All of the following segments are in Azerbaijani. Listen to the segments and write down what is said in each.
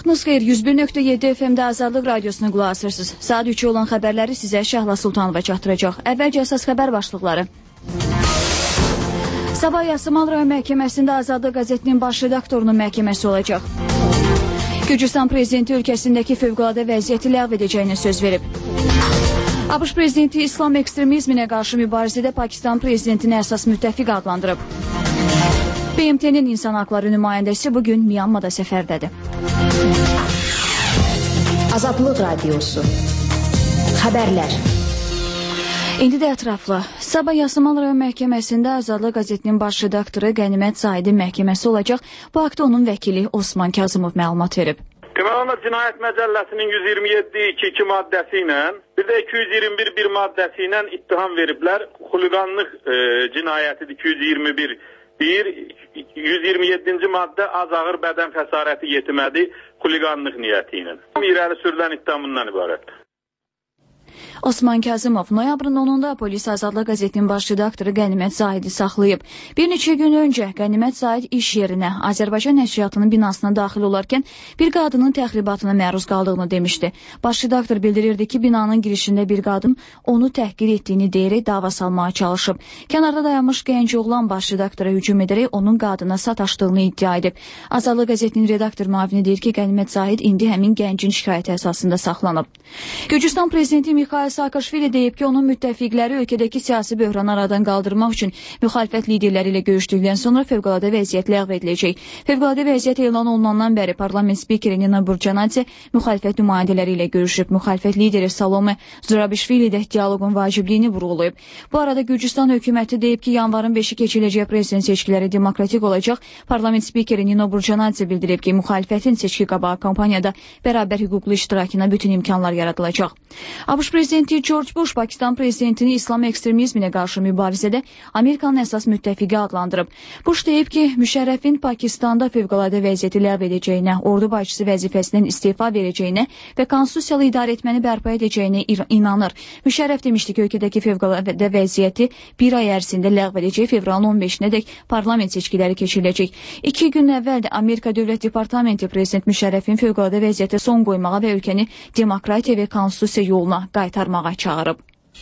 Vaxtınız xeyir, 101.7 FM-də Azadlıq Radiosuna qulaq asırsınız. Saat 3 olan xəbərləri sizə Şahla Sultanova çatdıracaq. Əvvəlcə əsas xəbər başlıqları. Sabah Yasamal rayon məhkəməsində Azadlıq qəzetinin baş redaktorunun məhkəməsi olacaq. Gürcüstan prezidenti ölkəsindəki fövqəladə vəziyyəti ləğv edəcəyinə söz verib. ABŞ prezidenti İslam ekstremizminə qarşı mübarizədə Pakistan prezidentini əsas müttəfiq adlandırıb. BMT-nin insan haqları nümayəndəsi bugün Myanmada səfərdədir. Azadlıq Radiosu. Xəbərlər. İndi də ətraflı. Sabah Yasamal rayon məhkəməsində Azadlıq qəzetinin baş redaktoru Qənimət Zaidin məhkəməsi olacaq. Bu haqda onun vəkili Osman Kazımov məlumat verib. Deməli, Cinayət Məcəlləsinin 127.2 maddəsi ilə, bir də 221.1 maddəsi ilə ittiham veriblər. Xuliqanlıq cinayətidir 221. 127-ci maddə az ağır bədən xəsarəti yetirmədi xuliqanlıq niyyəti ilə. İrəli sürülən ittihamından ibarətdir. Osman Kazımov noyabrın 10-da polis Azadlıq qəzetinin baş redaktoru Qənimət Zaidi saxlayıb. Bir neçə gün öncə Qənimət Zaid iş yerinə Azərbaycan nəşriyyatının binasına daxil olarkən bir qadının təxribatına məruz qaldığını demişdi. Baş redaktor bildirirdi ki, binanın girişində bir qadın onu təhqir etdiyini deyərək dava salmağa çalışıb. Kənarda dayanmış gənc oğlan baş redaktora hücum edərək onun qadına sataşdığını iddia edib. Azadlıq qəzetinin redaktor müavini deyir ki, Qənimət Zaid indi həmin gəncin şikayəti əsasında saxlanıb. Gürcüstan prezidenti Mikhail Saakashvili deyib ki, onun müttəfiqləri ölkədəki siyasi böhranı aradan qaldırmaq üçün müxalifət liderləri ilə görüşdükdən sonra fövqəladə vəziyyət ləğv ediləcək. Fövqəladə vəziyyət elan olunandan bəri parlament spikeri Nina Burcanadze müxalifət nümayəndələri ilə görüşüb. Müxalifət lideri Salome Zurabishvili də dialoqun vacibliyini vurğulayıb. Bu arada Gürcüstan hökuməti deyib ki, yanvarın 5-i keçiriləcək prezident seçkiləri demokratik olacaq. Parlament spikeri Nina Burcanadze bildirib ki, müxalifətin seçki qabağı kampaniyada bərabər hüquqlu iştirakına bütün imkanlar yaradılacaq. ABŞ prezidenti George Bush Pakistan prezidentini İslam ekstremizminə qarşı mübarizədə Amerikanın əsas müttəfiqi adlandırıb. Bush deyib ki, Müşərrəfin Pakistanda fövqəladə vəziyyəti ləğv edəcəyinə, ordu başçısı vəzifəsindən istefa verəcəyinə və konstitusiyalı idarə etməni bərpa edəcəyinə inanır. Müşərrəf demişdi ki, ölkədəki fövqəladə vəziyyəti bir ay ərzində ləğv edəcək, fevralın 15-nədək parlament seçkiləri keçiriləcək. 2 gün əvvəl də Amerika Dövlət Departamenti prezident Müşərrəfin fövqəladə vəziyyətə son qoymağa və ölkəni demokratiya və konstitusiya yoluna qaytarmağa çağırıb.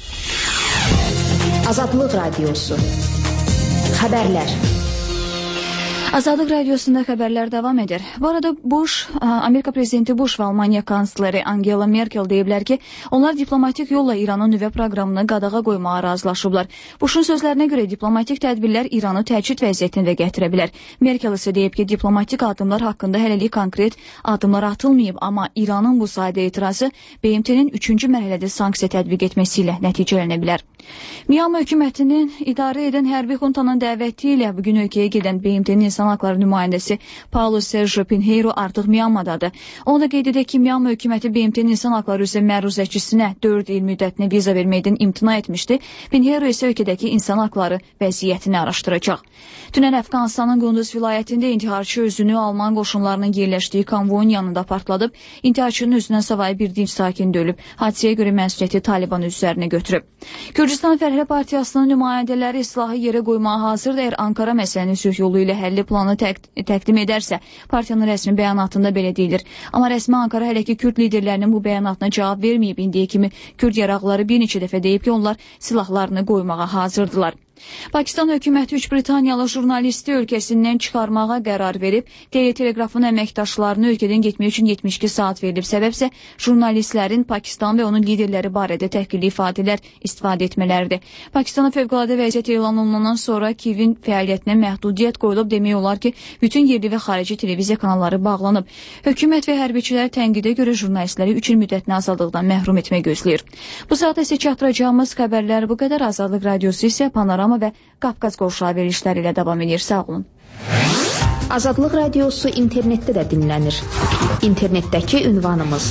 Azadlıq Radiosu. Xəbərlər. Azadlıq Radiosunda xəbərlər davam edir. Bu arada Amerika prezidenti Bush və Almaniya kansleri Angela Merkel deyiblər ki, onlar diplomatik yolla İranın nüvə proqramını qadağa qoymağa razılaşıblar. Bush'un sözlərinə görə diplomatik tədbirlər İranı təcrid vəziyyətinə də gətirə bilər. Merkel isə deyib ki, diplomatik addımlar haqqında hələlik konkret addımlar atılmayıb, amma İranın bu sayda etirazı BMT-nin 3-cü mərhələdə sanksiya tətbiq etməsi ilə nəticələnə bilər. Myanma hökumətinin idarə edən hərbi xuntanın dəvəti ilə bugün ölkəyə gedən BMT-nin insan haqları nümayəndəsi Paulo Sergio Pinheiro artıq Myanmadadır. Onu da qeyd edək ki, Myanma hökuməti BMT-nin insan haqları üzrə məruzəçisinə 4 il müddətinə viza verməkdən imtina etmişdi. Pinheiro isə ölkədəki insan haqları vəziyyətini araşdıracaq. Dünən Əfqanistanın Qunduz vilayətində intiharçı özünü Alman qoşunlarının yerləşdiyi konvoyun yanında partladıb, intiharçının özündən savayı bir dinc sakin də ölüb. Hadisəyə görə məsuliyyəti Taliban üzərinə götürüb. Gürcüstan Fərhlə Partiyasının nümayəndələri silahı yerə qoymağa hazırdır. Əgər Ankara məsələni sülh yolu ilə həlli planı təqdim edərsə, partiyanın rəsmi bəyanatında belə deyilir. Amma rəsmi Ankara hələ ki Kürd liderlərinin bu bəyanatına cavab verməyib. İndiyə kimi Kürd yaraqları bir neçə dəfə deyib ki, onlar silahlarını qoymağa hazırdılar. Pakistan hökuməti 3 Britaniyalı jurnalisti ölkəsindən çıxarmağa qərar verib. Telegrafın əməkdaşlarını ölkədən getmək üçün 72 saat verilib. Səbəbsə jurnalistlərin Pakistan və onun liderləri barədə təhqirli ifadələr istifadə etmələridir. Pakistana fövqəladə vəziyyət elan olunandan sonra Kiyevin fəaliyyətinə məhdudiyyət qoyulub. Demək olar ki, bütün yerli və xarici televiziya kanalları bağlanıb. Hökumət və hərbiçilər tənqidə görə jurnalistləri 3 il müddətinə azadlıqdan məhrum etmək gözləyir. Bu saatda isə çatdıracağımız xəbərlər bu qədər. Azadlıq Radiosu isə Panorama və Qafqaz qovşağı verilişləri ilə davam edir. Sağ olun. Azadlıq Radiosu internetdə də dinlənir. İnternetdəki ünvanımız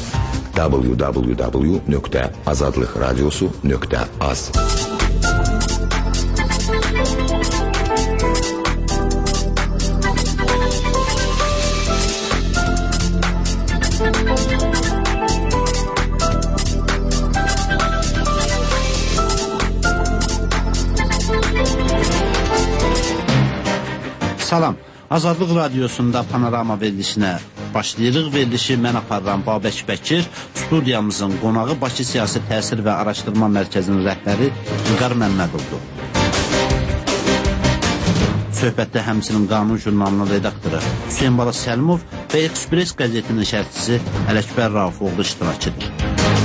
www.azadlıqradiosu.az. Salam, Azadlıq Radiosunda Panorama verilişinə başlayırıq. Verilişi mən aparıram Babək Bəkir. Studiyamızın qonağı Bakı Siyasi Təsir və Araşdırma Mərkəzinin rəhbəri İlqar Məmmədovdur. Söhbətdə həmçinin Qanun jurnalının redaktoru Hüseyin Bala Səlimov və Express qəzetinin şərhçisi Ələkbər Raufoğlu iştirakıdır.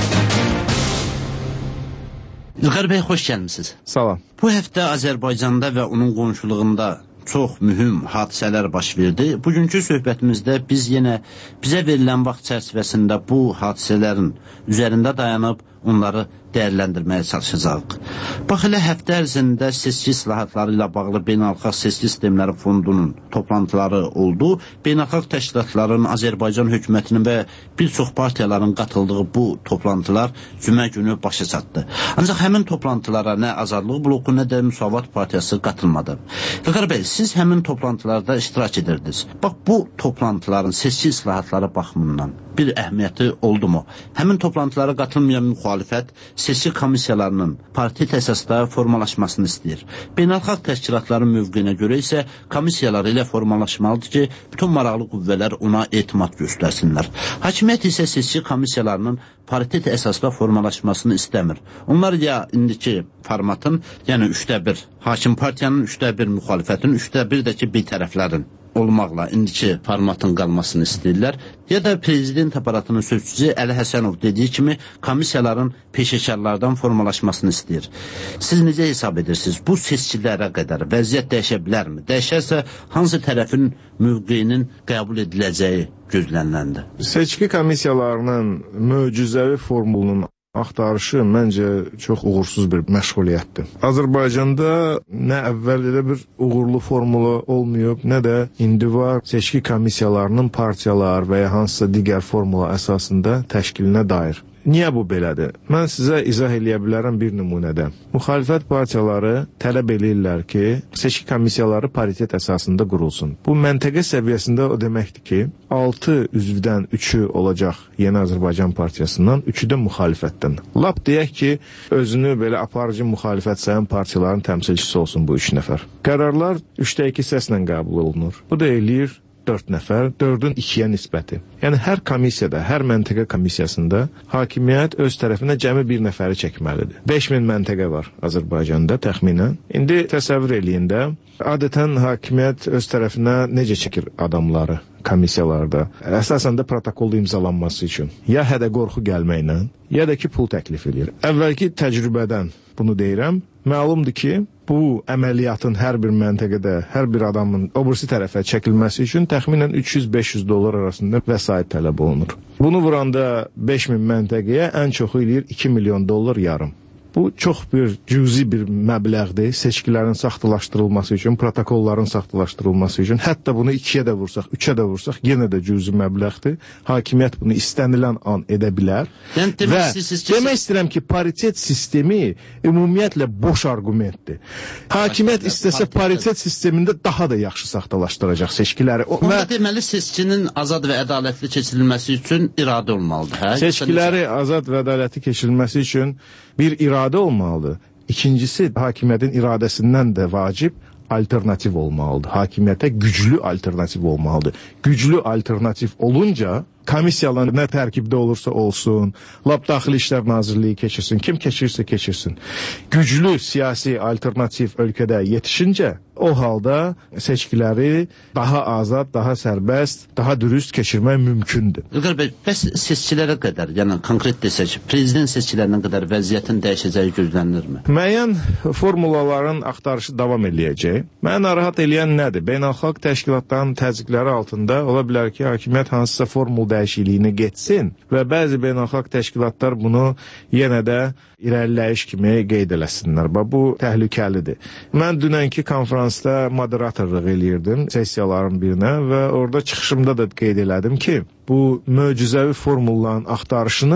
İlqar bəy, xoş gəlmisiniz. Salam. Bu həftə Azərbaycanda və onun qonşuluğunda çox mühüm hadisələr baş verdi. Bugünkü söhbətimizdə biz yenə bizə verilən vaxt çərçivəsində bu hadisələrin üzərində dayanıb onları dəyərləndirməyə çalışacağıq. Bax, elə həftə ərzində seçki islahatları ilə bağlı Beynəlxalq Seçki Sistemləri Fondunun toplantıları oldu. Beynəlxalq təşkilatların, Azərbaycan hökumətinin və bir çox partiyaların qatıldığı bu toplantılar cümə günü başa çatdı. Ancaq həmin toplantılara nə Azadlıq bloku, nə də Müsavat partiyası qatılmadı. İlqar bəy, siz həmin toplantılarda iştirak edirdiniz. Bax, bu toplantıların seçki islahatları baxımından bir əhəmiyyəti oldu mu? Həmin toplantılara qatılmayan müxalifət seçki komissiyalarının partit əsasda formalaşmasını istəyir. Beynəlxalq təşkilatların mövqeyinə görə isə komissiyalar ilə formalaşmalıdır ki, bütün maraqlı qüvvələr ona etimad göstərsinlər. Hakimiyyət isə seçki komissiyalarının partit əsasda formalaşmasını istəmir. Onlar ya indiki formatın, yəni 3-1, hakim partiyanın 3-1, müxalifətin 3-1 də ki, bir tərəflərin olmaqla indiki formatın qalmasını istəyirlər. Ya da prezident aparatının sözçüsü Əli Həsənov dediyi kimi komissiyaların peşəkarlardan formalaşmasını istəyir. Siz necə hesab edirsiniz? Bu seçkilərə qədər vəziyyət dəyişə bilərmi? Dəyişərsə hansı tərəfin mövqeyinin qəbul ediləcəyi gözləniləndir? Seçki komissiyalarının möcüzəvi formulunun axtarışı məncə çox uğursuz bir məşğuliyyətdir. Azərbaycanda nə əvvəl elə bir uğurlu formula olmayıb, nə də indi var. Seçki komissiyalarının partiyalar və ya hansısa digər formula əsasında təşkilinə dair. Niyə bu belədir? Mən sizə izah eləyə bilərəm bir nümunədə. Müxalifət partiyaları tələb eləyirlər ki, seçki komissiyaları paritet əsasında qurulsun. Bu məntəqə səviyyəsində o deməkdir ki, 6 üzvdən 3-ü olacaq Yeni Azərbaycan Partiyasından, 3-ü də müxalifətdən. Lap deyək ki, özünü belə aparıcı müxalifət sayan partiyaların təmsilçisi olsun bu 3 nəfər. Qərarlar 3-2 səslə qəbul olunur. Bu da eləyir 4 nəfər, 4-ün 2-yə nisbəti. Yəni, hər komissiyada, hər məntəqə komissiyasında hakimiyyət öz tərəfinə cəmi bir nəfəri çəkməlidir. 5000 məntəqə var Azərbaycanda təxminən. İndi təsəvvür eləyin də, adətən hakimiyyət öz tərəfinə necə çəkir adamları komissiyalarda? Əsasən də protokolda imzalanması üçün. Ya hədə-qorxu gəlməklə, ya da ki, pul təklif edir. Əvvəlki təcrübədən bunu deyirəm. Məlumdur ki, bu əməliyyatın hər bir məntəqədə, hər bir adamın o birisi tərəfə çəkilməsi üçün təxminən $300-500 arasında vəsait tələb olunur. Bunu vuranda 5000 məntəqəyə ən çoxu eləyir $2 milyon yarım. Bu çox bir cüzi bir məbləğdir seçkilərin saxtalaşdırılması üçün, protokolların saxtalaşdırılması üçün. Hətta bunu 2-yə də vursaq, 3-ə də vursaq, yenə də cüzi məbləğdir. Hakimiyyət bunu istənilən an edə bilər. Yəni, demək istəyirəm ki, paritet sistemi ümumiyyətlə boş argumentdir. Hakimiyyət istəsə paritet sistemində daha da yaxşı saxtalaşdıracaq seçkiləri. Onda deməli, seçkinin azad və ədalətli keçirilməsi üçün iradə olmalıdır. Hə? Seçkiləri azad və ədalətli keçirilməsi üçün bir iradə olmalıdır. İkincisi, hakimiyyətin iradəsindən də vacib alternativ olmalıdır. Hakimiyyətə güclü alternativ olmalıdır. Güclü alternativ olunca komissiyalar nə tərkibdə olursa olsun, lap Daxili İşlər Nazirliyi keçirsin, kim keçirsə keçirsin. Güclü siyasi alternativ ölkədə yetişincə, o halda seçkiləri daha azad, daha sərbəst, daha dürüst keçirmək mümkündür. İlqar bəy, bəs seçkilərə qədər, yəni konkret desək, prezident seçkilərinə qədər vəziyyətin dəyişəcəyi gözlənilirmi? Müəyyən formulaların axtarışı davam eləyəcək. Mənə narahat eləyən nədir? Beynəlxalq təşkilatların təzyiqləri altında ola bilər ki, hakimiyyət hansısa formul dəyişikliyini getsin və bəzi beynəlxalq təşkilatlar bunu yenə də irəliləyiş kimi qeyd eləsinlər. Bu təhlükəlidir. Mən dünənki konferansda moderatorluq eləyirdim sessiyaların birinə və orada çıxışımda da qeyd elədim ki, bu möcüzəvi formulların axtarışını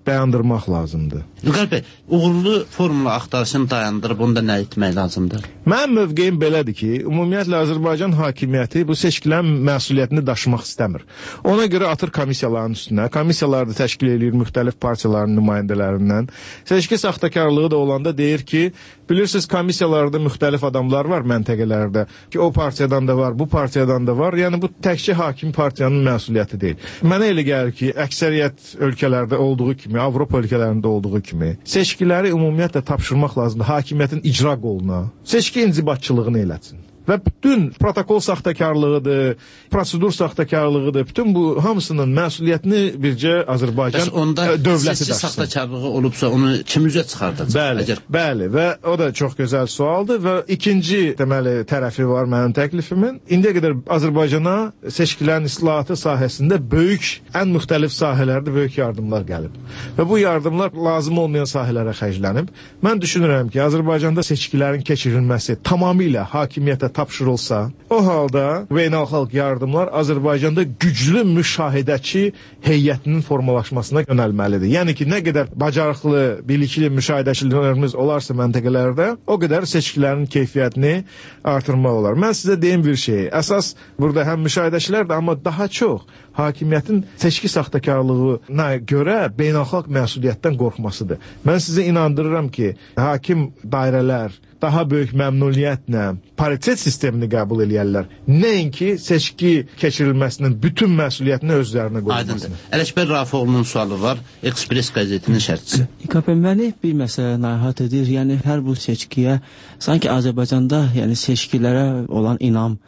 dayandırmaq lazımdır. İlqar bəy, uğurlu formula axtarışını dayandırıb onda nə etmək lazımdır? Mənim mövqeyim belədir ki, ümumiyyətlə Azərbaycan hakimiyyəti bu seçkilərin məsuliyyətini daşımaq istəmir. Ona görə atır komissiyaların üstünə. Komissiyalar da təşkil edir müxtəlif partiyaların nümayəndələrindən. Seçki saxtakarlığı da olanda deyir ki, bilirsiniz komissiyalarda müxtəlif adamlar var məntəqələrdə ki, o partiyadan da var, bu partiyadan da var. Yəni bu təkcə hakim partiyanın məsuliyyəti deyil. Mənə elə gəlir ki, əksəriyyət ölkələrdə olduğu kimi, Avropa ölkələrində olduğu kimi seçkiləri ümumiyyətlə tapşırmaq lazımdır hakimiyyətin icra qoluna. Seçki inzibatçılığını eləsin. Və bütün protokol saxtakarlığıdır, prosedur saxtakarlığıdır, bütün bu hamısının məsuliyyətini bircə Azərbaycan dövləti daşısın. Seçki saxtakarlığı olubsa onu kim üzə çıxardacaq? Bəli, və o da çox gözəl sualdır və ikinci deməli tərəfi var mənim təklifimin. İndiyə qədər Azərbaycana seçkilərin islahatı sahəsində ən müxtəlif sahələrdə böyük yardımlar gəlib. Və bu yardımlar lazım olmayan sahələrə xərclənib. Mən düşünürəm ki, Azərbaycanda seçkilərin keçirilməsi tamamilə hakimiyyətə tapşırılsa, o halda beynəlxalq yardımlar Azərbaycanda güclü müşahidəçi heyətinin formalaşmasına yönəlməlidir. Yəni ki, nə qədər bacarıqlı, bilikli müşahidəçilərimiz olarsa məntəqələrdə, o qədər seçkilərin keyfiyyətini artırmaq olar. Mən sizə deyim bir şey, əsas burada həm müşahidəçilərdir, amma daha çox hakimiyyətin seçki saxtakarlığına görə beynəlxalq məsuliyyətdən qorxmasıdır. Mən sizə inandırıram ki, hakim dairələr daha böyük məmnuniyyətlə paritet sistemini qəbul eləyərlər. Nəinki seçki keçirilməsinin bütün məsuliyyətini özlərinə qoymasını. Ələkbər Rafiqoğlu'nun sualı var, Express qəzetinin şərhçisi. Məni bir məsələ narahat edir. Yəni hər bu seçkiyə sanki Azərbaycanda seçkilərə olan inam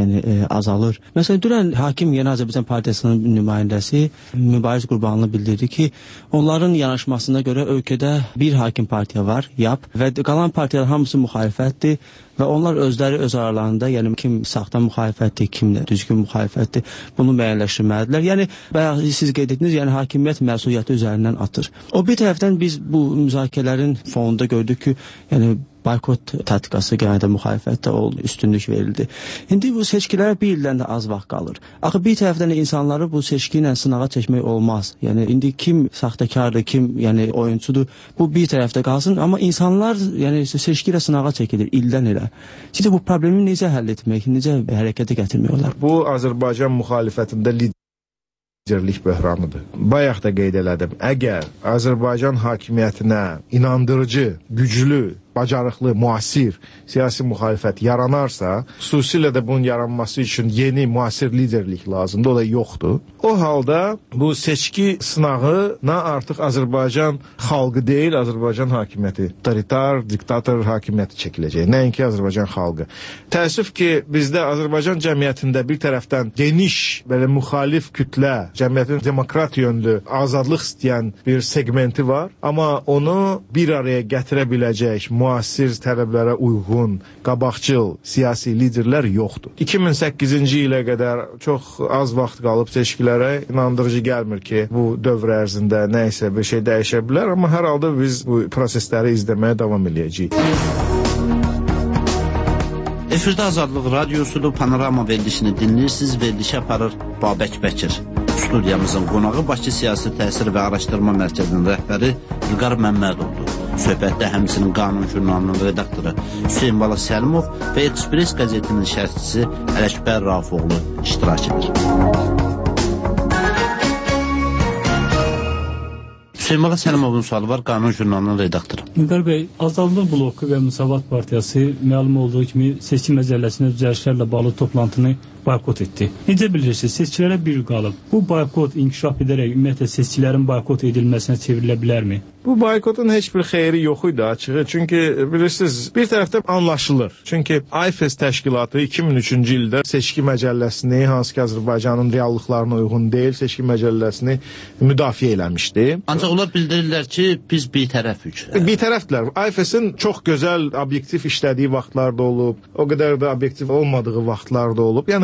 azalır. Məsələn, dünən hakim Yeni Azərbaycan Partiyasının nümayəndəsi Mübariz Qurbanlı bildirdi ki, onların yanaşmasına görə ölkədə bir hakim partiya var, YAP, və qalan partiyalar hamısı müxalifətdir və onlar özləri öz aralarında, yəni kim saxta müxalifətdir, kim düzgün müxalifətdir, bunu müəyyənləşdirməlidirlər. Yəni, bayaq siz qeyd etdiniz, hakimiyyət məsuliyyəti üzərindən atır. O bir tərəfdən biz bu müzakirələrin fonunda gördük ki, boykot tədqiqası genəldə müxalifətdə üstünlük verildi. İndi bu seçkilərə bir ildən də az vaxt qalır. Axı bir tərəfdən insanları bu seçki ilə sınağa çəkmək olmaz. Yəni indi kim saxtakardır, kim oyunçudur, bu bir tərəfdə qalsın, amma insanlar seçki ilə sınağa çəkilir ildən ilə. Siz bu problemi necə həll etmək, necə hərəkətə gətirmək olar? Bu Azərbaycan müxalifətində liderlik böhranıdır. Bayaq da qeyd elədim. Əgər Azərbaycan hakimiyyətinə inandırıcı, güclü, bacarıqlı, müasir siyasi müxalifət yaranarsa, xüsusilə də bunun yaranması üçün yeni müasir liderlik lazımdır, o da yoxdur. O halda bu seçki sınağına artıq Azərbaycan xalqı deyil, Azərbaycan hakimiyyəti, totalitar, diktator hakimiyyəti çəkiləcək, nəinki Azərbaycan xalqı. Təəssüf ki, bizdə Azərbaycan cəmiyyətində bir tərəfdən geniş, belə müxalif kütlə, cəmiyyətin demokrat yönlü, azadlıq istəyən bir segmenti var, amma onu bir araya gətirə biləcək, müasir tələblərə uyğun, qabaqcıl siyasi liderlər yoxdur. 2008-ci ilə qədər çox az vaxt qalıb seçkilərə, inandırıcı gəlmir ki, bu dövr ərzində nə isə bir şey dəyişə bilər, amma hər halda biz bu prosesləri izləməyə davam edəcəyik. Efirdə Azadlıq Radiosudur, Panorama verilişini dinləyirsiniz, verilişi aparır Babək Bəkir. Studiyamızın qonağı Bakı Siyasi Təsir və Araşdırma Mərkəzinin rəhbəri İlqar Məmmədovdur. Söhbətdə həmçinin Qanun jurnalının redaktoru Hüseyin Bala Səlimov və Express qəzetinin şərhçisi Ələkbər Rafiqoğlu iştirak edir. Hüseyin Bala Səlimovun sualı var, Qanun jurnalının redaktoru. İlqar bəy, Azadlıq bloku və Müsavat Partiyası məlum olduğu kimi seçki məcəlləsində düzəlişlərlə bağlı toplantını boykot etdi. Necə bilirsiniz, seçkilərə bir il qalıb. Bu boykot inkişaf edərək ümumiyyətlə seçkilərin boykot edilməsinə çevrilə bilərmi? Bu boykotun heç bir xeyri yox idi açığı. Çünki bilirsiniz, bir tərəfdən anlaşılır. Çünki AIFES təşkilatı 2003-cü ildə seçki məcəlləsini, hansı ki Azərbaycanın reallıqlarına uyğun deyil, seçki məcəlləsini müdafiə eləmişdi. Ancaq onlar bildirirlər ki, biz bir tərəfük. Bir tərəfdilər. AIFES-in çox gözəl, obyektiv işlədiyi vaxtlarda olub, o qədər də obyektiv olmadığı vaxtlarda olub. Yəni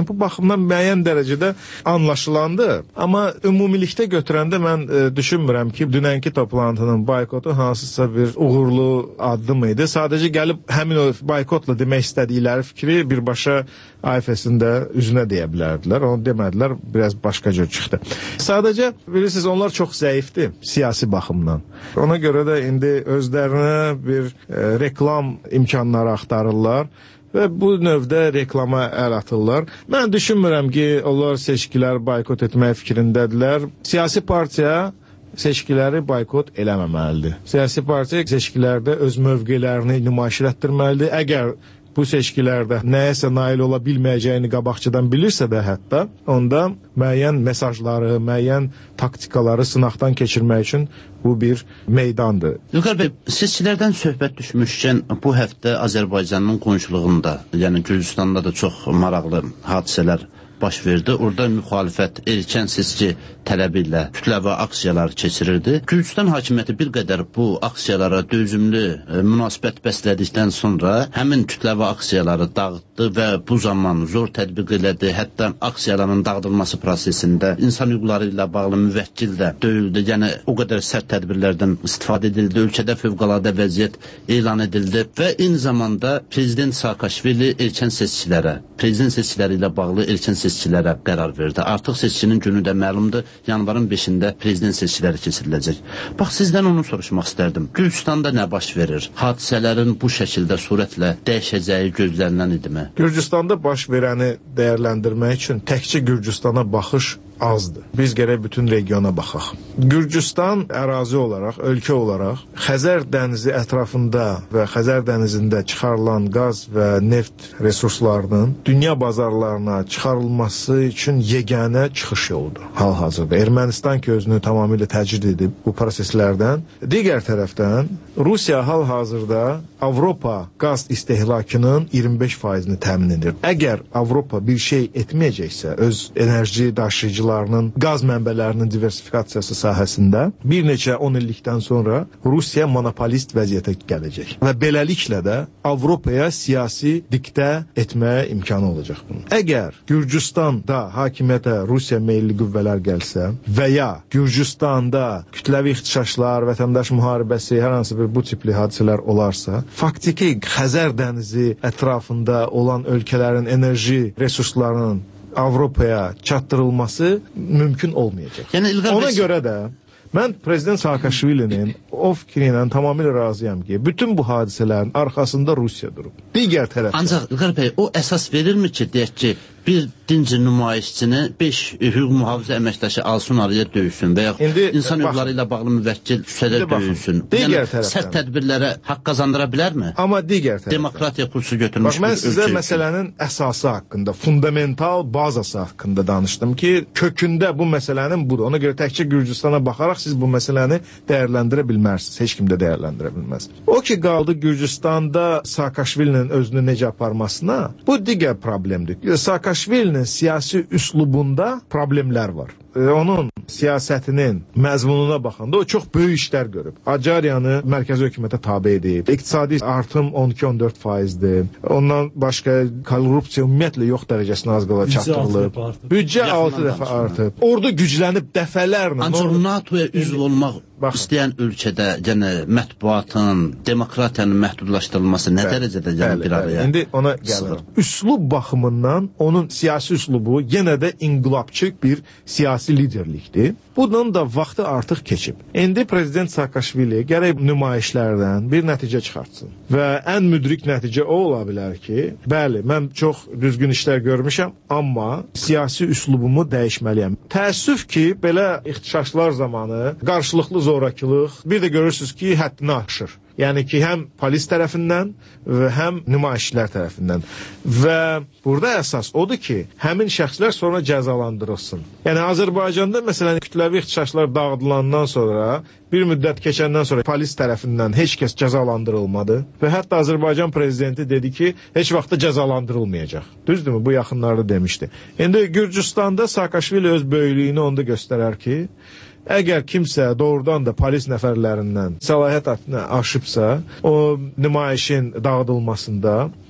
Bu baxımdan müəyyən dərəcədə anlaşılandı. Amma ümumilikdə götürəndə mən düşünmürəm ki, dünənki toplantının boykotu hansısa bir uğurlu addım idi. Sadəcə gəlib həmin o boykotla demək istədikləri fikri birbaşa AFS-in də üzünə deyə bilərdilər. Onu demədilər, biraz başqa cür çıxdı. Sadəcə, bilirsiniz, onlar çox zəifdir siyasi baxımdan. Ona görə də indi özlərinə bir reklam imkanları axtarırlar və bu növdə reklama əl atırlar. Mən düşünmürəm ki, onlar seçkiləri boykot etmək fikrindədirlər. Siyasi partiya seçkiləri boykot eləməməlidir. Siyasi partiya seçkilərdə öz mövqelərini nümayiş etdirməlidir. Əgər bu seçkilərdə nəyəsə nail ola bilməyəcəyini qabaqçıdan bilirsə də hətta, onda müəyyən mesajları, müəyyən taktikaları sınaqdan keçirmək üçün bu bir meydandır. İlqar bəy, seçkilərdən söhbət düşmüşkən bu həftə Azərbaycanın qonşuluğunda, yəni Gürcüstanda da çox maraqlı hadisələr baş verdi. Orada müxalifət erkən seçki tələbi ilə kütləvi aksiyalar keçirirdi. Gürcüstan hakimiyyəti bir qədər bu aksiyalara dözümlü münasibət bəslədikdən sonra həmin kütləvi aksiyaları dağıtdı və bu zaman zor tətbiq elədi. Hətta aksiyaların dağıdılması prosesində insan hüquqları ilə bağlı müvəkkil də döyüldü. Yəni o qədər sərt tədbirlərdən istifadə edildi. Ölkədə fövqəladə vəziyyət elan edildi və eyni zamanda Prezident Saakashvili erkən seçkilərə, prezident seçkiləri ilə bağlı erkən seçkilərə qərar verdi. Artıq seçkinin günü də məlumdur. Yanvarın 5-də prezident seçkiləri keçiriləcək. Bax, sizdən onu soruşmaq istərdim. Gürcüstanda nə baş verir? Hadisələrin bu şəkildə sürətlə dəyişəcəyi gözlənilən idimi? Gürcüstanda baş verəni dəyərləndirmək üçün təkcə Gürcüstana baxış azdır. Biz gərək bütün regiona baxaq. Gürcüstan ərazi olaraq, ölkə olaraq Xəzər dənizi ətrafında və Xəzər dənizində çıxarılan qaz və neft resurslarının dünya bazarlarına çıxarılması üçün yeganə çıxış yoludur. Hal-hazırda Ermənistan ki özünü tamamilə təcrid edib bu proseslərdən. Digər tərəfdən Rusiya hal-hazırda Avropa qaz istehlakının 25%-ni təmin edir. Əgər Avropa bir şey etməyəcəksə, öz enerji daşıyıcılarının qaz mənbələrinin diversifikasiyası sahəsində bir neçə 10 illikdən sonra Rusiya monopolist vəziyyətə gələcək. Və beləliklə də Avropaya siyasi diktə etməyə imkanı olacaq bunun. Əgər Gürcüstanda hakimiyyətə Rusiya meyilli qüvvələr gəlsə və ya Gürcüstanda kütləvi ixtişaşlar, vətəndaş müharibəsi, hər hansı bir bu tipli hadisələr olarsa, faktiki Xəzər dənizi ətrafında olan ölkələrin enerji resurslarının Avropaya çatdırılması mümkün olmayacaq. Yəni, ona görə də mən Prezident Saakashvilinin o fikri ilə tamamilə razıyam ki, bütün bu hadisələrin arxasında Rusiya durub. Digər tərəfdən. Ancaq İlqar bəy, o əsas verirmi ki, deyək ki, bir dinci nümayişçini 5 hüquq mühafizə əməkdaşı alsın araya döysün və ya insan hüquqları ilə bağlı müvəkkil küçədə döysün. Yəni, sərt tədbirlərə haqq qazandıra bilərmi? Amma digər tərəfdən. Demokratiya kursu götürmüş. Bax, mən sizə məsələnin əsası haqqında, fundamental bazası haqqında danışdım ki, kökündə bu məsələnin budur. Ona görə təkcə Gürcüstana baxaraq siz bu məsələni dəyərləndirə bilmərsiniz. Heç kim də dəyərləndirə bilməz. O ki, qaldı Gürcüstanda Saakashvilinin özünü necə aparmasına, bu digər problemdir. Saakashvilinin siyasi üslubunda problemlər var. Onun siyasətinin məzmununa baxanda o çox böyük işlər görüb. Acariyanı mərkəzi hökumətə tabe edib. İqtisadi artım 12-14%-dir. Ondan başqa korrupsiya ümumiyyətlə yox dərəcəsinə az qala çatdırılıb. Büdcə 6 dəfə artıb. Orada güclənib dəfələrlə. Ancaq NATO-ya üzv olmaq istəyən ölkədə yəni mətbuatın, demokratiyanın məhdudlaşdırılması nə dərəcədə yəni bir araya? İndi ona gəlirəm. Üslub baxımından onun siyasi üslubu yenə də inqilabçı bir siyasi liderlikdir. Bunun da vaxtı artıq keçib. İndi Prezident Saakashvili gərək nümayişlərdən bir nəticə çıxartsın. Və ən müdrik nəticə o ola bilər ki, bəli, mən çox düzgün işlər görmüşəm, amma siyasi üslubumu dəyişməliyəm. Təəssüf ki, belə ixtişaşlar zamanı qarşılıqlı zorakılıq bir də görürsünüz ki, həddini aşır. Yəni ki, həm polis tərəfindən və həm nümayişçilər tərəfindən. Və burada əsas odur ki, həmin şəxslər sonra cəzalandırılsın. Yəni Azərbaycanda məsələn kütləvi ixtişaşlar dağıdılandan sonra, bir müddət keçəndən sonra polis tərəfindən heç kəs cəzalandırılmadı və hətta Azərbaycan prezidenti dedi ki, heç vaxtda cəzalandırılmayacaq. Düzdürmü? Bu yaxınlarda demişdi. İndi Gürcüstanda Saakashvili öz böyüklüyünü onda göstərər ki, əgər kimsə doğrudan da polis nəfərlərindən səlahiyyət haddini aşıbsa, o nümayişin dağıdılmasında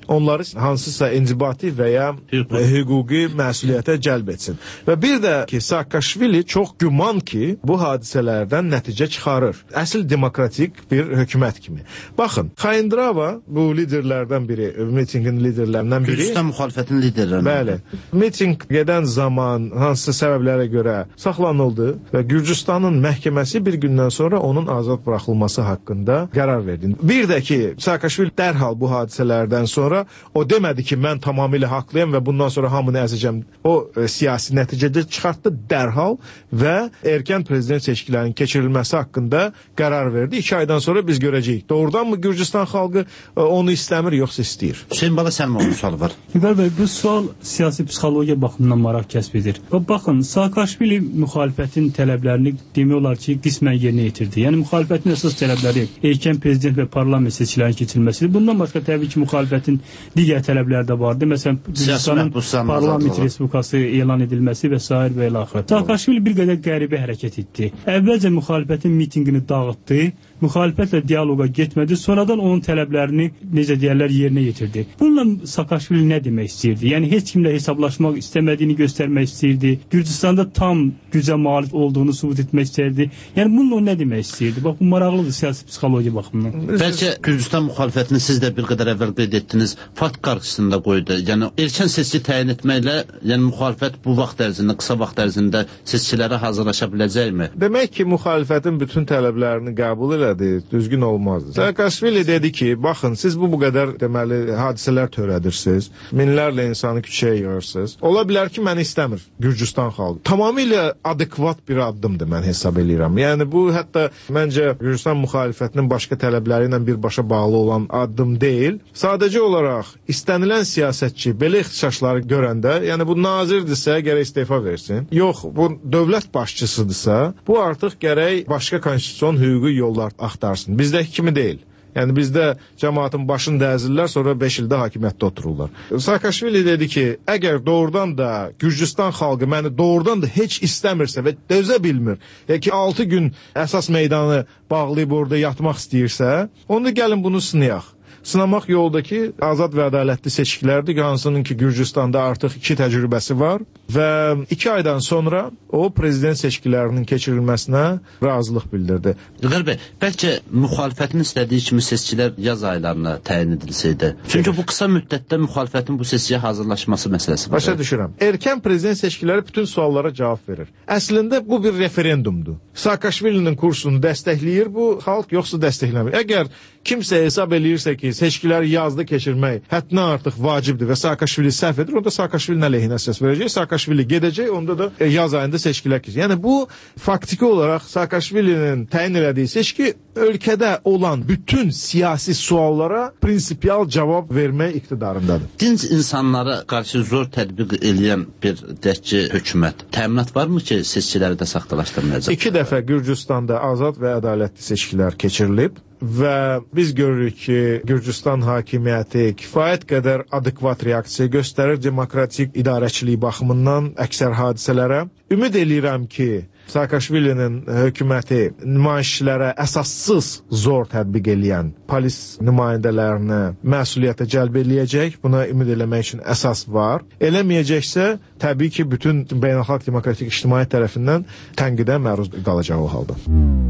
onları hansısa incibati və ya hüquqi məsuliyyətə cəlb etsin. Və bir də ki, Saakashvili çox güman ki, bu hadisələrdən nəticə çıxarır. Əsl demokratik bir hökumət kimi. Baxın, Xaindrava bu liderlərdən biri, mitingin liderlərindən biri. Gürcüstan müxalifətin liderlərindən. Bəli. Miting gedən zaman hansısa səbəblərə görə saxlanıldı və Gürcüstanın məhkəməsi bir gündən sonra onun azad buraxılması haqqında qərar verdi. Bir də ki, Saakashvili dərhal bu hadisələrdən sonra o demədi ki, mən tamamilə haqlıyam və bundan sonra hamını əzəcəm. O siyasi nəticədə çıxartdı dərhal və erkən prezident seçkilərinin keçirilməsi haqqında qərar verdi. 2 aydan sonra biz görəcəyik. Doğrudan mı Gürcüstan xalqı onu istəmir, yoxsa istəyir? Hüseyin Bala, sənin onun sualı var. İlqar bəy, bu sual siyasi psixologiya baxımından maraq kəsb edir. Baxın, Saakashvili müxalifətin tələblərini demək olar ki, qismən yerinə yetirdi. Yəni, müxalifətin əsas tələbləri erkən prezident və parlament seçkilərinin keçirilməsidir. Bundan başqa təbii ki, müxalifətin digər tələbləri də vardı. Məsələn, Gürcüstanın parlament respublikası elan edilməsi və s. və ilə axırı. Saakashvili bir qədər qəribə hərəkət etdi. Əvvəlcə müxalifətin mitingini dağıtdı, müxalifətlə diyaloqa getmədi, sonradan onun tələblərini, necə deyərlər, yerinə yetirdi. Bununla Saakashvili nə demək istəyirdi? Yəni, heç kimlə hesablaşmaq istəmədiyini göstərmək istəyirdi. Gürcüstanda tam gücə malik olduğunu sübut etmək istəyirdi. Yəni, bununla o nə demək istəyirdi? Bax, bu maraqlıdır siyasi psixologiya baxımından. Bəlkə Gürcüstan müxalifətini siz də bir qədər əvvəl qeyd etdiniz, fakt qarşısında qoydu. Yəni, erkən seçki təyin etməklə, yəni müxalifət bu vaxt ərzində, qısa vaxt ərzində seçkilərə hazırlaşa biləcəkmi? Demək ki, müxalifətin bütün tələblərini qəbul elədi, düzgün olmazdı. Saakashvili dedi ki, baxın, siz bu qədər deməli hadisələr törədirsiniz, minlərlə insanı küçəyə yığırsınız. Ola bilər ki, məni istəmir Gürcüstan xalqı. Tamamilə adekvat bir addımdır, mən hesab edirəm. Yəni, bu hətta məncə Gürcüstan müxalifətinin başqa tələbləri ilə birbaşa bağlı olan addım deyil. Sadəcə olaraq istənilən siyasətçi belə ixtişaşları görəndə, yəni bu nazirdirsə, gərək istefa versin. Yox, bu dövlət başçısıdırsa, bu artıq gərək başqa konstitusion hüquqi yollar axtarsın. Bizdəki kimi deyil. Yəni bizdə cəmaatın başını dəzirlər, sonra 5 ildə hakimiyyətdə otururlar. Saakashvili dedi ki, əgər doğrudan da Gürcüstan xalqı məni doğrudan da heç istəmirsə və dözə bilmir, ki 6 gün əsas meydanı bağlayıb orada yatmaq istəyirsə, onda gəlin bunu sınayaq. Sınamaq yoldakı azad və ədalətli seçkilərdir, hansının ki Gürcüstanda artıq 2 təcrübəsi var və 2 aydan sonra o prezident seçkilərinin keçirilməsinə razılıq bildirdi. İlqar bəy, bəlkə müxalifətin istədiyi kimi seçkilər yaz aylarına təyin edilsəydi. Çünki bu qısa müddətdə müxalifətin bu seçkiyə hazırlaşması məsələsi var. Başa düşürəm. Erkən prezident seçkiləri bütün suallara cavab verir. Əslində bu bir referendumdur. Saakashvilinin kursunu dəstəkləyir bu xalq, yoxsa dəstəkləmir. Əgər kimsə hesab eləyirsə ki, seçkiləri yazda keçirmək həddindən artıq vacibdir və Saakashvili səhv edir, onda Saakashvilinin əleyhinə səs verəcək, Saakashvili gedəcək, onda da yaz ayında seçkilər keçir. Yəni bu faktiki olaraq Saakashvilinin təyin elədiyi seçki ölkədə olan bütün siyasi suallara prinsipial cavab vermək iqtidarındadır. Dinc insanlara qarşı zor tətbiq eləyən bir dəhki hökumət təminat varmı ki, seçkiləri də saxtalaşdırmayacaq? 2 dəfə Gürcüstanda azad və ədalətli seçkilər keçirilib və biz görürük ki, Gürcüstan hakimiyyəti kifayət qədər adekvat reaksiya göstərir demokratik idarəçilik baxımından əksər hadisələrə. Ümid eləyirəm ki, Saakashvilinin hökuməti nümayişçilərə əsassız zor tətbiq eləyən polis nümayəndələrini məsuliyyətə cəlb eləyəcək. Buna ümid eləmək üçün əsas var. Eləməyəcəksə, təbii ki, bütün beynəlxalq demokratik ictimaiyyət tərəfindən tənqidə məruz qalacaq o halda.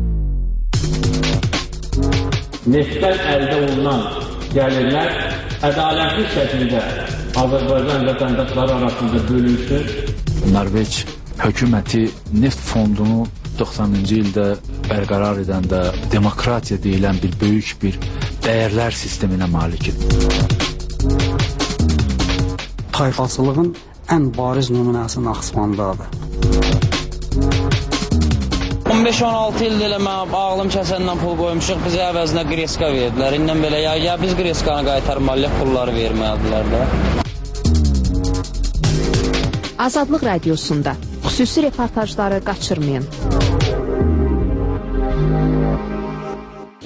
Neftdən əldə olunan gəlirlər ədalətli şəkildə Azərbaycan vətəndaşları arasında bölünsün. Norveç hökuməti neft fondunu 90-cı ildə bərqərar edəndə demokratiya deyilən bir böyük bir dəyərlər sisteminə malikdir. Tayfaçılığın ən bariz nümunəsi Naxçıvandadır. 15-16 ildir elə mən ağlım kəsəndən pul qoymuşuq, bizə əvəzinə qreska verdilər. İndən belə ya biz qreskanı qaytarmalıyıq, pulları verməyədilər də. Azadlıq Radiosunda xüsusi reportajları qaçırmayın.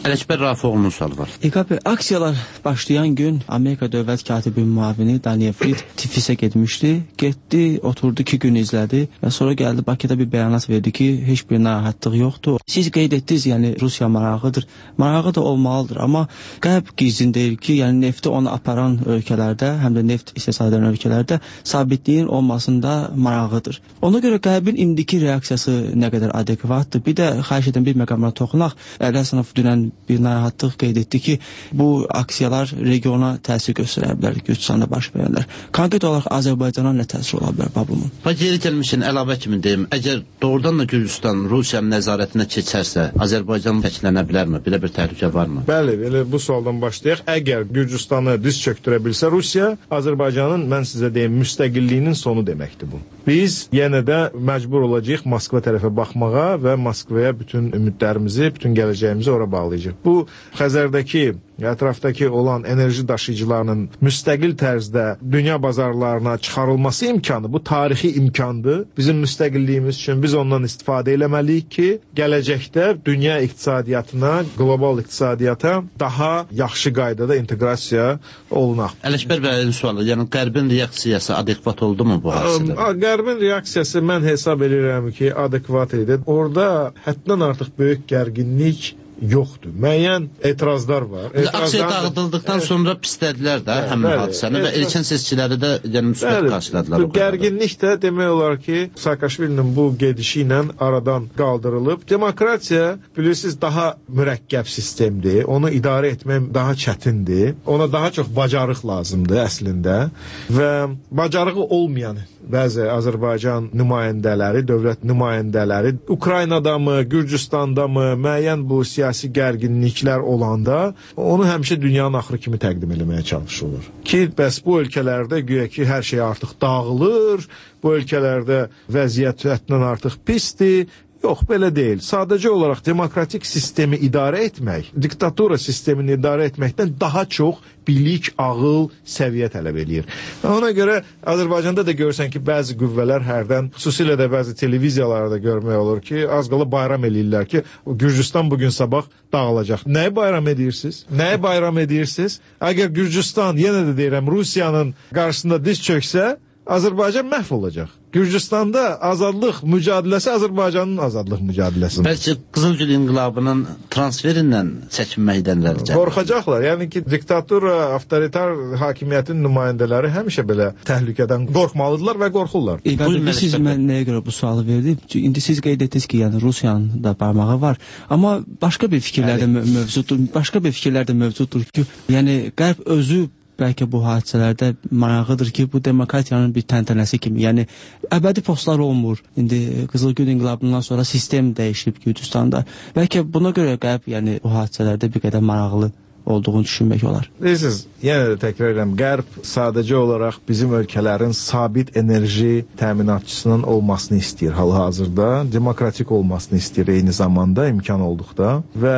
Ələkbər Rafiqoğlu'nun sualı var. İKP aksiyalar başlayan gün Amerika Dövlət Katibi müavini Daniel Fried Tiflisə getmişdi. Getdi, oturdu 2 gün izlədi və sonra gəldi Bakıda bir bəyanat verdi ki, heç bir narahatlıq yoxdur. Siz qeyd etdiniz, yəni Rusiya marağıdır. Marağı da olmalıdır, amma qərb gizlin deyil ki, yəni nefti ona aparan ölkələrdə, həm də neft istehsal edən ölkələrdə sabitliyin olmasında marağıdır. Ona görə qərbin indiki reaksiyası nə qədər adekvatdır? Bir də xahiş edən bir məqamına toxunaq. Əli Həsənov dünən bir narahatlıq qeyd etdi ki, bu aksiyalar regiona təsir göstərə bilər, Gürcüstanda baş verənlər. Konkret olaraq Azərbaycana nə təsir ola bilər babamın? Yeri gəlmişin əlavə kimi deyim, əgər doğrudan da Gürcüstan Rusiyanın nəzarətinə keçərsə, Azərbaycan təklənə bilərmi? Belə bir təhlükə varmı? Bəli, elə bu sualdan başlayaq. Əgər Gürcüstanı diz çöktürə bilsə Rusiya, Azərbaycanın, mən sizə deyim, müstəqilliyinin sonu deməkdir bu. Biz yenə də məcbur olacağıq Moskva tərəfə baxmağa və Moskvaya bütün ümidlərimizi, bütün gələcəyimizi ora bağlayacaq. Bu Xəzərdəki, ətrafdakı olan enerji daşıyıcılarının müstəqil tərzdə dünya bazarlarına çıxarılması imkanı, bu tarixi imkandır. Bizim müstəqilliyimiz üçün biz ondan istifadə eləməliyik ki, gələcəkdə dünya iqtisadiyyatına, qlobal iqtisadiyyata daha yaxşı qaydada inteqrasiya olunaq. Ələkbər bəyin sualı, yəni qərbin reaksiyası adekvat oldu mu bu hadisədə? Qərbin reaksiyası mən hesab edirəm ki, adekvat idi. Orada həddən artıq böyük gərginlik yoxdur. Müəyyən etirazlar var. Aksiya dağıdıldıqdan sonra pislədilər də həmin hadisəni və erkən seçkiləri də müsbət qarşıladılar. Gərginlik də demək olar ki, Saakashvilinin bu gedişi ilə aradan qaldırılıb. Demokratiya, bilirsiniz, daha mürəkkəb sistemdir. Onu idarə etmək daha çətindir. Ona daha çox bacarıq lazımdır əslində və bacarığı olmayan bəzi Azərbaycan nümayəndələri, dövlət nümayəndələri Ukraynada mı, Gürcüstanda mı müəyyən bu siyasi gərginliklər olanda onu həmişə dünyanın axırı kimi təqdim eləməyə çalışılır. Ki, bəs bu ölkələrdə güya ki, hər şey artıq dağılır, bu ölkələrdə vəziyyət həddən artıq pisdir. Yox, belə deyil. Sadəcə olaraq demokratik sistemi idarə etmək, diktatura sistemini idarə etməkdən daha çox bilik, ağıl, səviyyə tələb edir. Ona görə Azərbaycanda da görürsən ki, bəzi qüvvələr hərdən, xüsusilə də bəzi televiziyalarda görmək olur ki, az qala bayram eləyirlər ki, Gürcüstan bugün sabah dağılacaq. Nəyi bayram edirsiniz? Nəyi bayram edirsiniz? Əgər Gürcüstan, yenə də deyirəm, Rusiyanın qarşısında diz çöksə, Azərbaycan məhv olacaq. Gürcüstanda azadlıq mücadiləsi Azərbaycanın azadlıq mücadiləsidir. Bəlkə Qızılgül inqilabının transferindən çəkinməkdənlər. Qorxacaqlar. Yəni ki, diktatura, avtoritar hakimiyyətin nümayəndələri həmişə belə təhlükədən qorxmalıdırlar və qorxurlar. Siz mən nəyə görə bu sualı verdim? İndi siz qeyd etdiniz ki, yəni Rusiyanın da barmağı var. Amma başqa bir fikirlər də mövcuddur. Başqa bir fikirlər də mövcuddur ki, yəni Qərb özü bəlkə bu hadisələrdə marağıdır ki, bu demokratiyanın bir təntənəsi kimi, yəni əbədi postlar olmur. İndi Qızılgül inqilabından sonra sistem dəyişib Gürcüstanda. Bəlkə buna görə Qərb, yəni bu hadisələrdə bir qədər maraqlı olduğunu düşünmək olar. Deyirsiniz, yenə də təkrar edirəm, Qərb sadəcə olaraq bizim ölkələrin sabit enerji təminatçısının olmasını istəyir hal-hazırda, demokratik olmasını istəyir eyni zamanda imkan olduqda və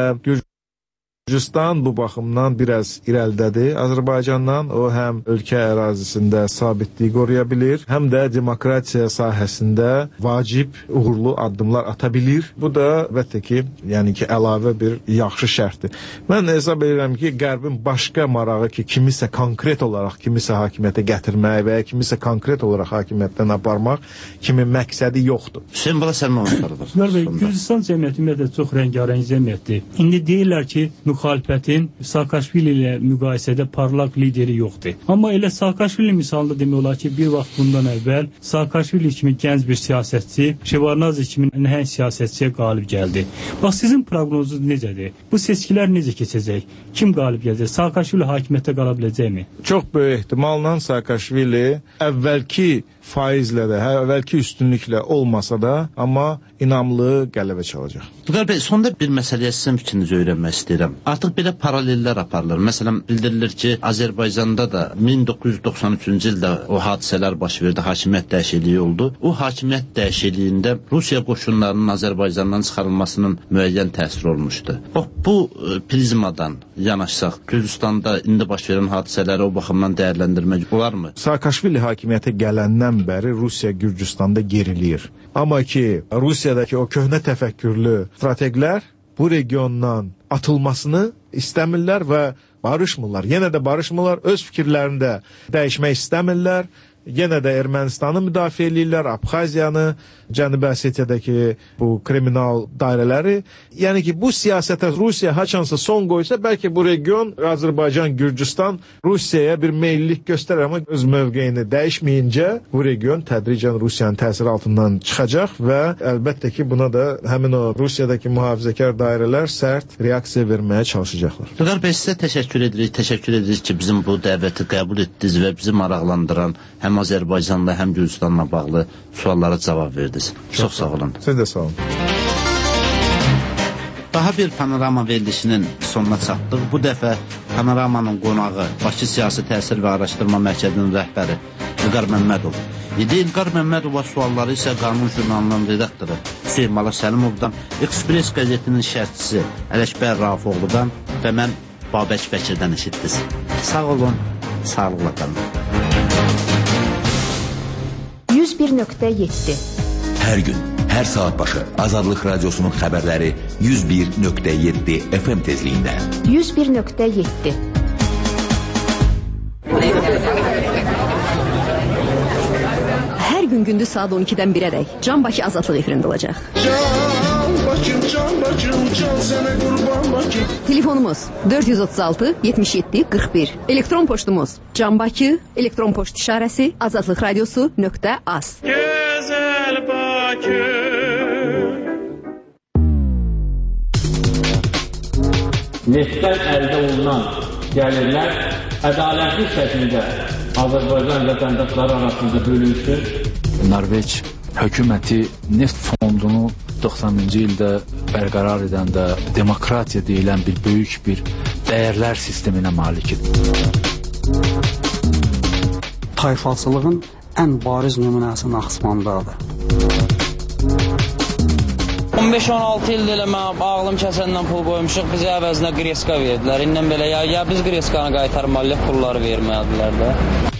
Gürcüstan bu baxımdan biraz irəlidədir. Azərbaycandan o həm ölkə ərazisində sabitliyi qoruya bilir, həm də demokratiya sahəsində vacib, uğurlu addımlar ata bilir. Bu da əlbəttə ki, yəni ki, əlavə bir yaxşı şərtdir. Mən hesab edirəm ki, Qərbin başqa marağı ki, kimisə konkret olaraq kimisə hakimiyyətə gətirmək və ya kimisə konkret olaraq hakimiyyətdən aparmaq kimi məqsədi yoxdur. Hüseyin Bala Səlmanov. Gürcüstan cəmiyyəti ümumiyyətlə çox rəngarəng cəmiyyətdir. İndi deyirlər ki, müxalifətin Saakashvili ilə müqayisədə parlaq lideri yoxdur. Amma elə Saakashvili misalında demək olar ki, bir vaxt bundan əvvəl Saakashvili kimi gənc bir siyasətçi, Şevarnadze kimi nəhəng siyasətçiyə qalib gəldi. Bax, sizin proqnozunuz necədir? Bu seçkilər necə keçəcək? Kim qalib gələcək? Saakashvili hakimiyyətə qala biləcəkmi? Çox böyük ehtimalla Saakashvili əvvəlki faizlə də, əvvəlki üstünlüklə olmasa da, amma inamlı qələbə çalacaq. Vüqar bəy, sonda bir məsələyə sizin fikrinizi öyrənmək istəyirəm. Artıq belə paralellər aparılır. Məsələn, bildirilir ki, Azərbaycanda da 1993-cü ildə o hadisələr baş verdi, hakimiyyət dəyişikliyi oldu. O hakimiyyət dəyişikliyində Rusiya qoşunlarının Azərbaycandan çıxarılmasının müəyyən təsiri olmuşdu. Bax, bu prizmadan yanaşsaq, Gürcüstanda indi baş verən hadisələri o baxımdan dəyərləndirmək olarmı? Saakashvili hakimiyyətə gələndən bəri Rusiya Gürcüstanda geriliyir. Amma ki, Rusiyadakı o köhnə təfəkkürlü strateglər bu regiondan atılmasını istəmirlər və barışmırlar. Yenə də barışmırlar, öz fikirlərini də dəyişmək istəmirlər. Yenə də Ermənistanı müdafiə edirlər, Abxaziyanı, Cənubi Osetiyadakı bu kriminal dairələri. Yəni ki, bu siyasətə Rusiya haçansa son qoysa, bəlkə bu region, Azərbaycan, Gürcüstan Rusiyaya bir meyillik göstərər, amma öz mövqeyini dəyişməyincə bu region tədricən Rusiyanın təsiri altından çıxacaq və əlbəttə ki, buna da həmin o Rusiyadakı mühafizəkar dairələr sərt reaksiya verməyə çalışacaqlar. Vüqar bəy, sizə təşəkkür edirik ki, bizim bu dəvəti qəbul etdiniz və bizi maraqlandıran həm Azərbaycanla, həm Gürcüstanla bağlı suallara cavab verdiniz. Çox sağ olun. Siz də sağ olun. Daha bir panorama verilişinin sonuna çatdıq. Bu dəfə panoramanın qonağı Bakı Siyasi Təsir və Araşdırma Mərkəzinin rəhbəri İlqar Məmmədov. İlqar Məmmədova sualları isə Qanun jurnalının redaktoru Hüseyin Malaq Səlimovdan, Express qəzetinin şərhçisi Ələkbər Rafoğludan və mən Babək Bəkirdən eşitdiniz. Sağ olun, sağlıqla qalın. 101.7 Hər gün, hər saat başı Azadlıq Radiosunun xəbərləri 101.7 FM tezliyində. 101.7 Hər gün gündüz saat 12-dən 1-ədək Can Bakı Azadlıq efirində olacaq. Can sənə qurban Bakı. Telefonumuz 436 77 41. Elektron poçtumuz canbakı, elektron poçt işarəsi azadlıqradiosu.az. Gözəl Bakı. Neftdən əldə olunan gəlirlər ədalətli şəkildə Azərbaycan vətəndaşları arasında bölünsün. Norveç hökuməti neft fondunu 90-cı ildə bərqərar edəndə demokratiya deyilən bir böyük bir dəyərlər sisteminə malikdir. Tayfaçılığın ən bariz nümunəsi Naxçıvandadır. 15-16 ildir elə mən ağlım kəsəndən pul qoymuşuq, bizə əvəzinə qreska verdilər. İndən belə ya biz qreskanı qaytarmalıyıq, pulları vermədilər də.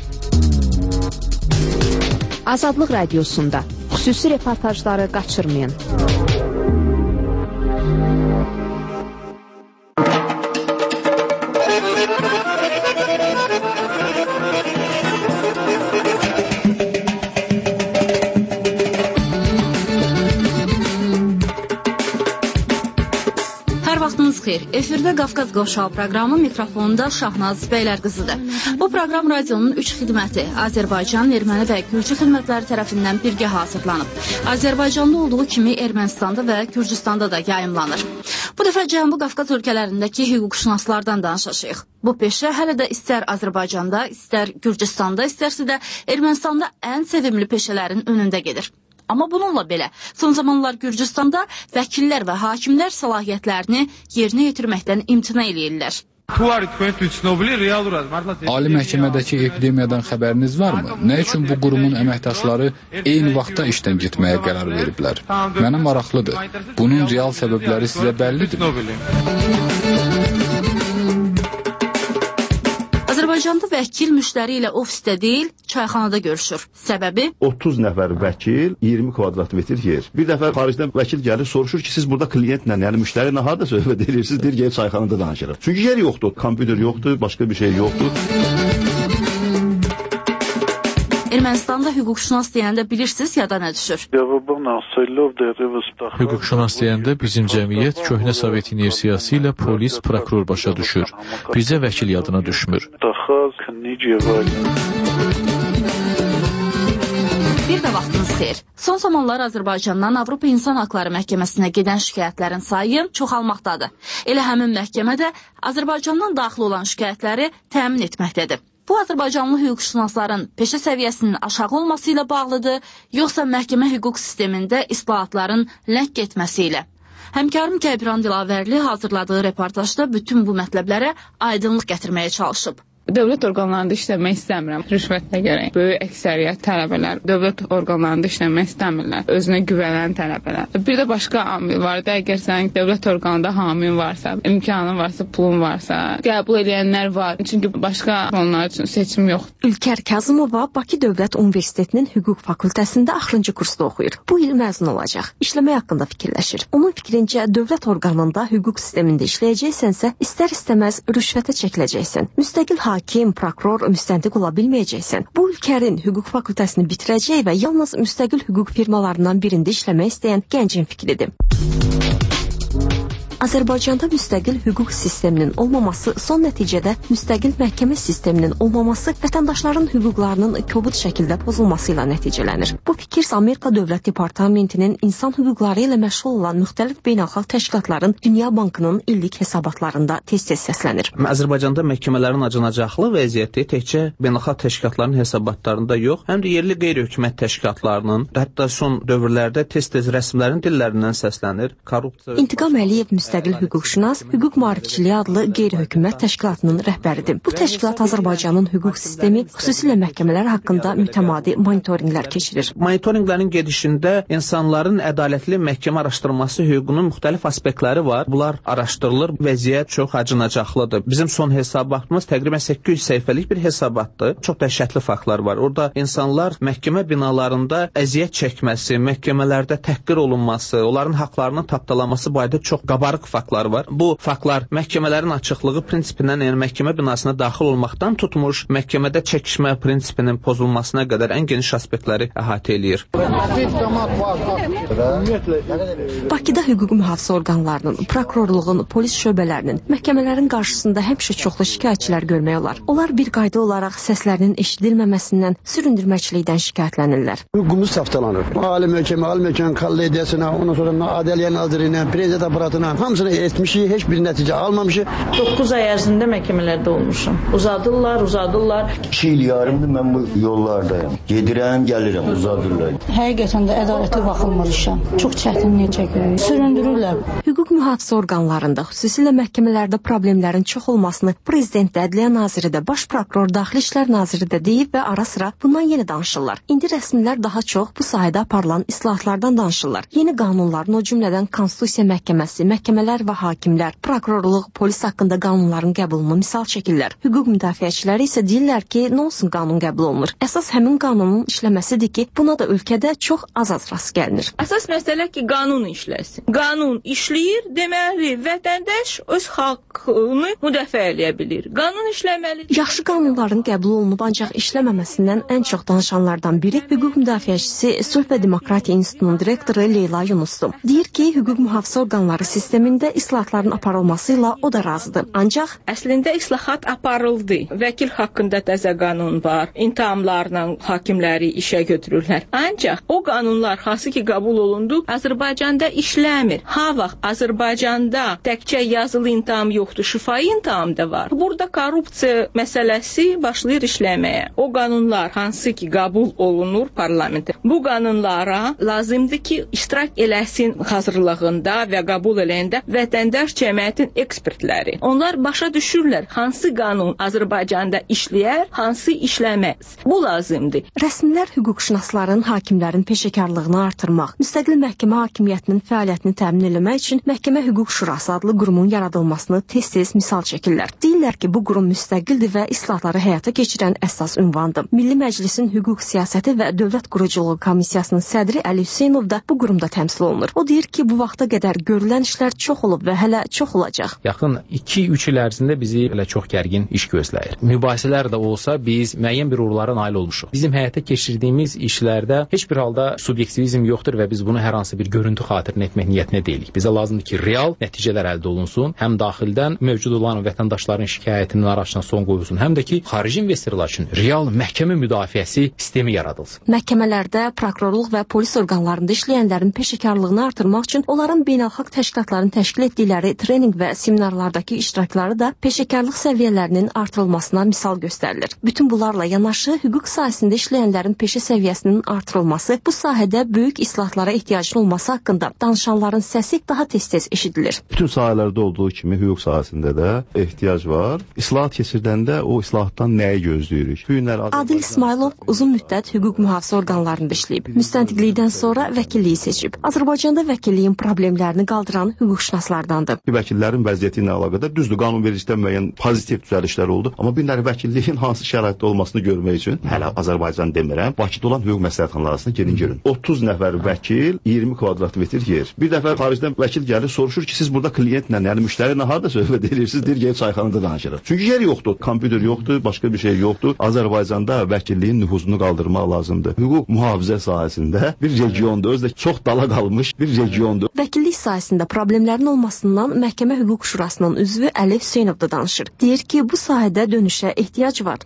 Azadlıq Radiosunda xüsusi reportajları qaçırmayın. Efirdə Qafqaz Qovşağı proqramı, mikrofonda Şahnaz Bəylər qızıdır. Bu proqram radionun 3 xidməti Azərbaycan, Erməni və Gürcü xidmətləri tərəfindən birgə hazırlanıb. Azərbaycanda olduğu kimi Ermənistanda və Gürcüstanda da yayımlanır. Bu dəfə Cənubi Qafqaz ölkələrindəki hüquqşünaslardan danışacağıq. Bu peşə hələ də istər Azərbaycanda, istər Gürcüstanda, istərsə də Ermənistanda ən sevimli peşələrin önündə gedir. Amma bununla belə, son zamanlar Gürcüstanda vəkillər və hakimlər səlahiyyətlərini yerinə yetirməkdən imtina eləyirlər. Ali məhkəmədəki epidemiyadan xəbəriniz varmı? Nə üçün bu qurumun əməkdaşları eyni vaxtda işdən getməyə qərar veriblər? Mənə maraqlıdır. Bunun real səbəbləri sizə bəllidir. Azərbaycanda vəkil müştəri ilə ofisdə deyil, çayxanada görüşür. Səbəbi? 30 nəfər vəkil, 20 kvadrat metr yer. Bir dəfə xaricdən vəkil gəlir, soruşur ki, siz burada klientlə, yəni müştəri ilə harada söhbət edirsiniz? Deyir, gəlib çayxanada danışırıq. Çünki yer yoxdur, kompüter yoxdur, başqa bir şey yoxdur. Ermənistanda hüquqşünas deyəndə bilirsiniz ya da nə düşür? Hüquqşünas deyəndə bizim cəmiyyət köhnə Sovet inersiyası ilə polis, prokuror başa düşür. Bizə vəkil yadına düşmür. Bir də vaxtınız xeyir. Son zamanlar Azərbaycandan Avropa İnsan Haqları Məhkəməsinə gedən şikayətlərin sayı çoxalmaqdadır. Elə həmin məhkəmədə Azərbaycandan daxil olan şikayətləri təmin etməkdədir. Bu, Azərbaycanlı hüquqşünasların peşə səviyyəsinin aşağı olması ilə bağlıdır, yoxsa məhkəmə hüquq sistemində islahatların ləng etməsi ilə. Həmkarım Kəbiran Dilavərli hazırladığı reportajda bütün bu mətləblərə aydınlıq gətirməyə çalışıb. Dövlət orqanlarında işləmək istəmirəm. Rüşvətlə gərək. Böyük əksəriyyət tələbələr dövlət orqanlarında işləmək istəmirlər. Özünə güvənən tələbələr. Bir də başqa amil var da, əgər sənin dövlət orqanında hamin varsa, imkanın varsa, pulun varsa, qəbul edənlər var. Çünki başqa onlar üçün seçim yoxdur. Ülkər Kazımova Bakı Dövlət Universitetinin hüquq fakültəsində axırıncı kursda oxuyur. Bu il məzun olacaq. İşləmək haqqında fikirləşir. Onun fikrincə dövlət orqanında hüquq sistemində işləyəcəksənsə, istər-istəməz rüşvətə çəkiləcəksən. Müstəqil hakim, prokuror, müstəntiq ola bilməyəcəksən. Bu Ülkərin hüquq fakültəsini bitirəcək və yalnız müstəqil hüquq firmalarından birində işləmək istəyən gəncin fikridir. Azərbaycanda müstəqil hüquq sisteminin olmaması, son nəticədə müstəqil məhkəmə sisteminin olmaması vətəndaşların hüquqlarının kobud şəkildə pozulması ilə nəticələnir. Bu fikir Amerika Dövlət Departamentinin insan hüquqları ilə məşğul olan müxtəlif beynəlxalq təşkilatların Dünya Bankının illik hesabatlarında tez-tez səslənir. Azərbaycanda məhkəmələrin acınacaqlı vəziyyəti təkcə beynəlxalq təşkilatların hesabatlarında yox, həm də yerli qeyri-hökumət təşkilatlarının, hətta son dövrlərdə tez-tez rəsmilərin dillərindən səslənir. Korrupsiya. İntiqam Əliyev müstəqil hüquqşünas, Hüquq Maarifçiliyi adlı qeyri-hökumət təşkilatının rəhbəridir. Bu təşkilat Azərbaycanın hüquq sistemi, xüsusilə məhkəmələr haqqında mütəmadi monitorinqlər keçirir. Monitorinqlərin gedişində insanların ədalətli məhkəmə araşdırılması hüququnun müxtəlif aspektləri var. Bunlar araşdırılır, vəziyyət çox acınacaqlıdır. Bizim son hesabatımız təqribən 800 səhifəlik bir hesabatdır. Çox dəhşətli faktlar var. Orada insanlar məhkəmə binalarında əziyyət çəkməsi, məhkəmələrdə təhqir olunması, onların haqlarının tapdalanması barədə çox qabarıq faktlar var. Bu faktlar məhkəmələrin açıqlığı prinsipindən, yəni məhkəmə binasına daxil olmaqdan tutmuş, məhkəmədə çəkişmə prinsipinin pozulmasına qədər ən geniş aspektləri əhatə eləyir. Bakıda hüquq mühafizə orqanlarının, prokurorluğun, polis şöbələrinin, məhkəmələrin qarşısında həmişə çoxlu şikayətçilər görmək olar. Onlar bir qayda olaraq səslərinin eşidilməməsindən, süründürməçilikdən şikayətlənirlər. Hüququmuz saftalanır. Ali məhkəmə, kollegiyasına, ondan sonra Adliyə Nazirinə, prezident aparatına hamısını etmişik, heç bir nəticə almamışıq. 9 ay ərzində məhkəmələrdə olmuşum. Uzadırlar. 2 il yarımdır mən bu yollardayım. Gedirəm, gəlirəm, uzadırlar. Həqiqətən də ədalətli baxılmır işə. Çox çətinlik çəkirik. Süründürürlər. Hüquq mühafizə orqanlarında, xüsusilə məhkəmələrdə problemlərin çox olmasını Prezident də, Ədliyyə Naziri də, Baş prokuror, Daxili İşlər Naziri də deyib və ara-sıra bundan yenə danışırlar. İndi rəsmilər daha çox bu sahədə aparılan islahatlardan danışırlar. Yeni qanunların, o cümlədən Konstitusiya Məhkəməsi, məhkəmələr və hakimlər, prokurorluq, polis haqqında qanunların qəbulunu misal çəkirlər. Hüquq müdafiəçiləri isə deyirlər ki, nə olsun qanun qəbul olunur. Əsas həmin qanunun işləməsidir ki, buna da ölkədə çox az rast gəlinir. Əsas məsələ ki, qanun işləsin. Qanun işləyir, deməli, vətəndaş öz haqqını müdafiə edə bilir. Qanun işləməli. Yaxşı qanunların qəbul olunub, ancaq işləməməsindən ən çox danışanlardan biri hüquq müdafiəçisi Sülh və Demokratiya İnstitutunun direktoru Leyla Yunusdur. Deyir ki, hüquq mühafizə orqanları sistemində islahatların aparılması ilə o da razıdır. Ancaq əslində islahat aparıldı. Vəkil haqqında təzə qanun var. İntihamlarla hakimləri işə götürürlər. Ancaq o qanunlar hansı ki qəbul olundu, Azərbaycanda işləmir. Ha vaxt Azərbaycanda təkcə yazılı intiham yoxdur, şifahi intiham da var. Burada korrupsiya məsələsi başlayır işləməyə. O qanunlar hansı ki qəbul olunur parlamentdə. Bu qanunlara lazımdır ki, iştirak eləsin hazırlığında və qəbul eləyəndə vətəndaş cəmiyyətin ekspertləri. Onlar başa düşürlər hansı qanun Azərbaycanda işləyər, hansı işləməz. Bu lazımdır. Rəsmilər hüquqşünasların, hakimlərin peşəkarlığını artırmaq, müstəqil məhkəmə hakimiyyətinin fəaliyyətini təmin etmək üçün Məhkəmə Hüquq Şurası adlı qurumun yaradılmasını tez-tez misal çəkirlər. Deyirlər ki, bu qurum müstəqildir və islahatları həyata keçirən əsas ünvandır. Milli Məclisin Hüquq Siyasəti və Dövlət Quruculuğu Komissiyasının sədri Əli Hüseynov da bu qurumda təmsil olunur. O deyir ki, bu vaxta qədər görülən işlər çox olub və hələ çox olacaq. Yaxın 2-3 il ərzində bizi elə çox gərgin iş gözləyir. Mübahisələr də olsa biz müəyyən bir uğurlara nail olmuşuq. Bizim həyata keçirdiyimiz işlərdə heç bir halda subyektivizm yoxdur və biz bunu hər hansı bir görüntü xatirinə etmək niyyətinə deyilik. Bizə lazımdır ki, real nəticələr əldə olunsun. Həm daxildən mövcud olan vətəndaşların şikayətinin araçına son qoyulsun, həm də ki, xarici investorlar üçün real məhkəmə müdafiəsi sistemi yaradılsın. Məhkəmələrdə, prokurorluq və polis orqanlarında işləyənlərin peşəkarlığını artırmaq üçün onların beynəlxalq təşkilatların təşkil etdikləri treninq və seminarlardakı iştirakları da peşəkarlıq səviyyələrinin artırılmasına misal göstərilir. Bütün bunlarla yanaşı hüquq sahəsində işləyənlərin peşə səviyyəsinin artırılması, bu sahədə böyük islahatlara ehtiyacın olması haqqında danışanların səsi daha tez-tez eşidilir. Bütün sahələrdə olduğu kimi hüquq sahəsində də ehtiyac var. İslahat keçirdəndə o islahatdan nəyi gözləyirik? Adil İsmailov uzun müddət hüquq mühafizə orqanlarında işləyib. Müstəntiqlikdən sonra vəkilliyi seçib. Azərbaycanda vəkilliyin problemlərini qaldıran hüquqşünaslardandır. Vəkillərin vəziyyəti ilə əlaqədar düzdür, qanunvericilikdə müəyyən pozitiv düzəlişlər oldu, amma bir nəri vəkilliyin hansı şəraitdə olmasını görmək üçün hələ Azərbaycan demirəm, Bakıda olan hüquq məsləhətxanalarına gedin görün. 30 nəfər vəkil, 20 kvadrat metr yer. Bir dəfə xaricdən vəkil gəlir, soruşur ki, siz burada klientlə, yəni müştəri ilə harda söhbət edirsiniz? Deyir, gəlib çayxanada danışırıq. Çünki yer yoxdur, kompüter yoxdur, başqa bir şey yoxdur. Azərbaycanda vəkilliyin nüfuzunu qaldırmaq lazımdır. Hüquq mühafizə sahəsində bir regiondur, özü də çox dala qalmış bir regiondur. Vəkillik sahəsində problemlərin olmasından Məhkəmə Hüquq Şurasının üzvü Əli Hüseynov da danışır. Deyir ki, bu sahədə dönüşə ehtiyac var.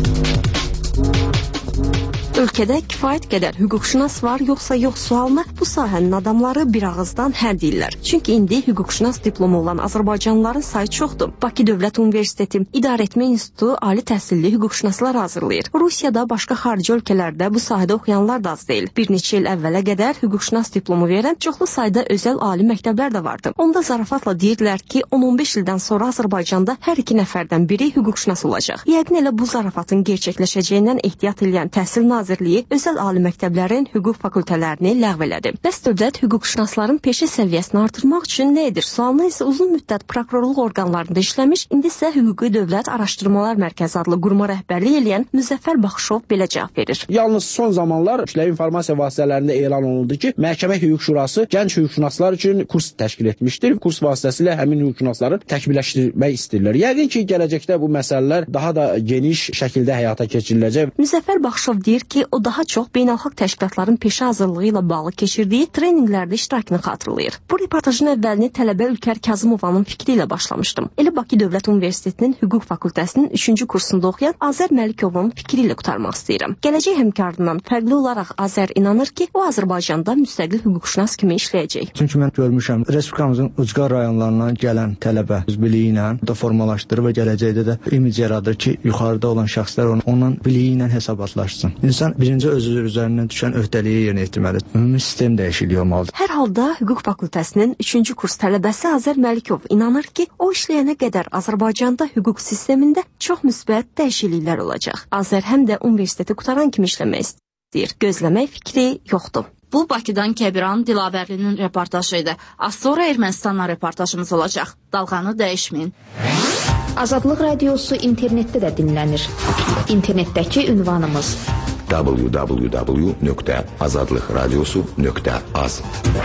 Ölkədə kifayət qədər hüquqşünas var, yoxsa yox sualına bu sahənin adamları bir ağızdan hə deyirlər. Çünki indi hüquqşünas diplomu olan azərbaycanlıların sayı çoxdur. Bakı Dövlət Universiteti İdarəetmə İnstitutu ali təhsilli hüquqşünaslar hazırlayır. Rusiyada, başqa xarici ölkələrdə bu sahədə oxuyanlar da az deyil. Bir neçə il əvvələ qədər hüquqşünas diplomu verən çoxlu sayda özəl ali məktəblər də vardı. Onda zarafatla deyirdilər ki, 10-15 ildən sonra Azərbaycanda hər iki nəfərdən biri hüquqşünas olacaq. Yəqin elə bu zarafatın gerçəkləşəcəyindən ehtiyat edən Təhsil Nazirliyi özəl ali məktəblərin hüquq fakültələrini ləğv elədi. Bəs dövlət hüquqşünasların peşə səviyyəsini artırmaq üçün nə edir? Sualına isə uzun müddət prokurorluq orqanlarında işləmiş, indi isə Hüquqi Dövlət Araşdırmalar Mərkəzi adlı quruma rəhbərlik edən Müzəffər Baxışov belə cavab verir. Yalnız son zamanlar kütləvi informasiya vasitələrində elan olundu ki, Məhkəmə Hüquq Şurası gənc hüquqşünaslar üçün kurs təşkil etmişdir. Kurs vasitəsilə həmin hüquqşünasları təkmilləşdirmək istəyirlər. Yəqin ki, gələcəkdə bu məsələlər daha da geniş şəkildə həyata keçiriləcək. Müzəffər Baxışov deyir ki, o daha çox beynəlxalq təşkilatların peşə hazırlığı ilə bağlı keçirdiyi treninqlərdə iştirakını xatırlayır. Bu reportajın əvvəlini tələbə Ülkər Kazımovanın fikri ilə başlamışdım. Elə Bakı Dövlət Universitetinin hüquq fakültəsinin 3-cü kursunda oxuyan Azər Məlikovun fikri ilə qurtarmaq istəyirəm. Gələcək həmkarından fərqli olaraq Azər inanır ki, o Azərbaycanda müstəqil hüquqşünas kimi işləyəcək. Çünki mən görmüşəm, Respublikamızın ucqar rayonlarından gələn tələbə öz biliyi ilə da formalaşdırır və gələcəkdə də imic yaradır ki, yuxarıda olan şəxslər onun biliyi ilə hesabatlaşsın. İnsan birinci özü üzərindən düşən öhdəliyi yerinə yetirməlidir. Ümumi sistem dəyişikliyi olmalıdır. Hər halda hüquq fakültəsinin 3-cü kurs tələbəsi Azər Məlikov inanır ki, o işləyənə qədər Azərbaycanda hüquq sistemində çox müsbət dəyişikliklər olacaq. Azər həm də universiteti qutaran kimi işləmək istəyir. Gözləmək fikri yoxdur. Bu, Bakıdan Kəbiran Dilavərlinin reportajı idi. Az sonra Ermənistandan reportajımız olacaq. Dalğanı dəyişməyin. Azadlıq Radiosu internetdə də dinlənir. İnternetdəki ünvanımız www.azadlıqradiosu.az.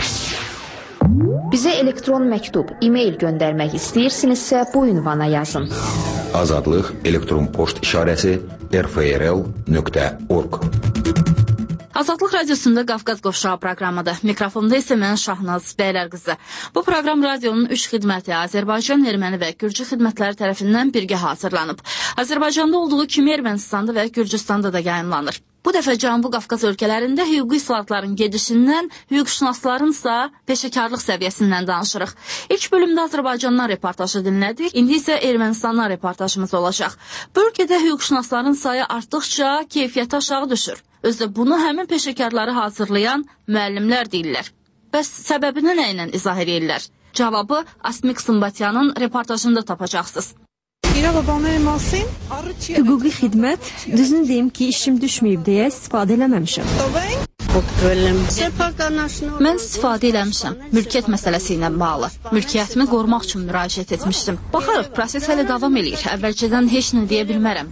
Bizə elektron məktub, e-mail göndərmək istəyirsinizsə bu ünvana yazın. Azadlıq elektron poçt işarəsi rfrl.org. Azadlıq Radiosunda Qafqaz Qovşağı proqramıdır. Mikrofonda isə mən Şahnaz Bəylərqızı. Bu proqram radionun 3 xidməti Azərbaycan, Erməni və Gürcü xidmətləri tərəfindən birgə hazırlanıb. Azərbaycanda olduğu kimi Ermənistanda və Gürcüstanda da yayımlanır. Bu dəfə Cənubi Qafqaz ölkələrində hüquqi islahatların gedişindən, hüquqşünaslarınsa peşəkarlıq səviyyəsindən danışırıq. İlk bölümdə Azərbaycandan reportajı dinlədik, indi isə Ermənistandan reportajımız olacaq. Bu ölkədə hüquqşünasların sayı artdıqca keyfiyyəti aşağı düşür. Özdə bunu həmin peşəkarları hazırlayan müəllimlər deyirlər. Bəs səbəbini nə ilə izah edirlər? Cavabı Asmik Sımbatyanın reportajında tapacaqsınız. Hüquqi xidmət, düzünü deyim ki, işim düşməyib deyə istifadə eləməmişəm. Mən istifadə eləmişəm. Mülkiyyət məsələsi ilə bağlı. Mülkiyyətimi qorumaq üçün müraciət etmişdim. Baxarıq, proses hələ davam edir. Əvvəlcədən heç nə deyə bilmərəm.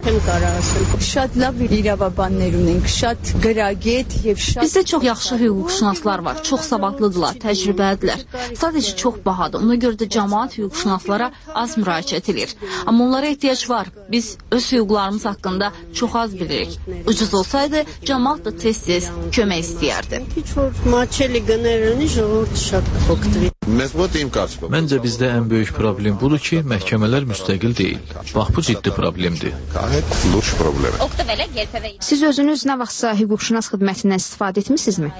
Bizdə çox yaxşı hüquqşünaslar var. Çox savadlıdırlar, təcrübəlidirlər. Sadəcə çox bahadır. Ona görə də cəmaət hüquqşünaslara az müraciət edir. Amma onlara ehtiyac var. Biz öz hüquqlarımız haqqında çox az bilirik. Ucuz olsaydı, cəmaət də tez-tez kömək istəyərdi. Məncə bizdə ən böyük problem budur ki, məhkəmələr müstəqil deyil. Bax, bu ciddi problemdir. Siz özünüz nə vaxtsa hüquqşünas xidmətindən istifadə etmisinizmi?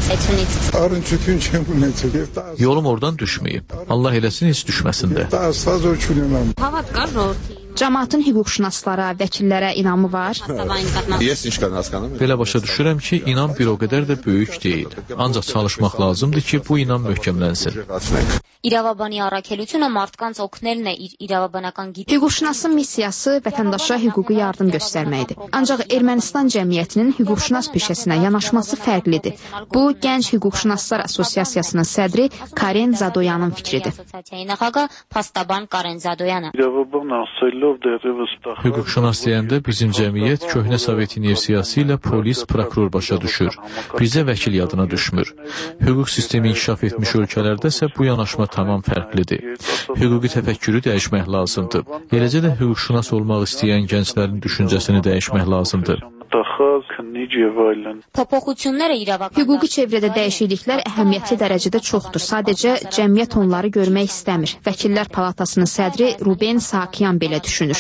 Yolum oradan düşməyib. Allah eləsin, heç düşməsin də. Cəmaatın hüquqşünaslara, vəkillərə inamı var? Belə başa düşürəm ki, inam bir o qədər də böyük deyil. Ancaq çalışmaq lazımdır ki, bu inam möhkəmlənsin. İrավաբանի առաքելությունը մարդկանց օգնելն է իր իրավաբանական Hüquqşünasın missiyası vətəndaşa hüquqi yardım göstərməkdir. Ancaq Ermənistan cəmiyyətinin hüquqşünas peşəsinə yanaşması fərqlidir. Bu, Gənc Hüquqşünaslar Assosiasiyasının sədri Karen Zadoyanın fikridir. Hüquqşünas deyəndə bizim cəmiyyət köhnə Sovet inersiyası ilə polis, prokuror başa düşür. Bizə vəkil yadına düşmür. Hüquq sistemi inkişaf etmiş ölkələrdə isə bu yanaşma tamam fərqlidir. Hüquqi təfəkkürü dəyişmək lazımdır. Eləcə də hüquqşünas olmaq istəyən gənclərin düşüncəsini dəyişmək lazımdır. Hüquqi çevrədə dəyişikliklər əhəmiyyətli dərəcədə çoxdur. Sadəcə cəmiyyət onları görmək istəmir. Vəkillər Palatasının sədri Ruben Sahakyan belə düşünür.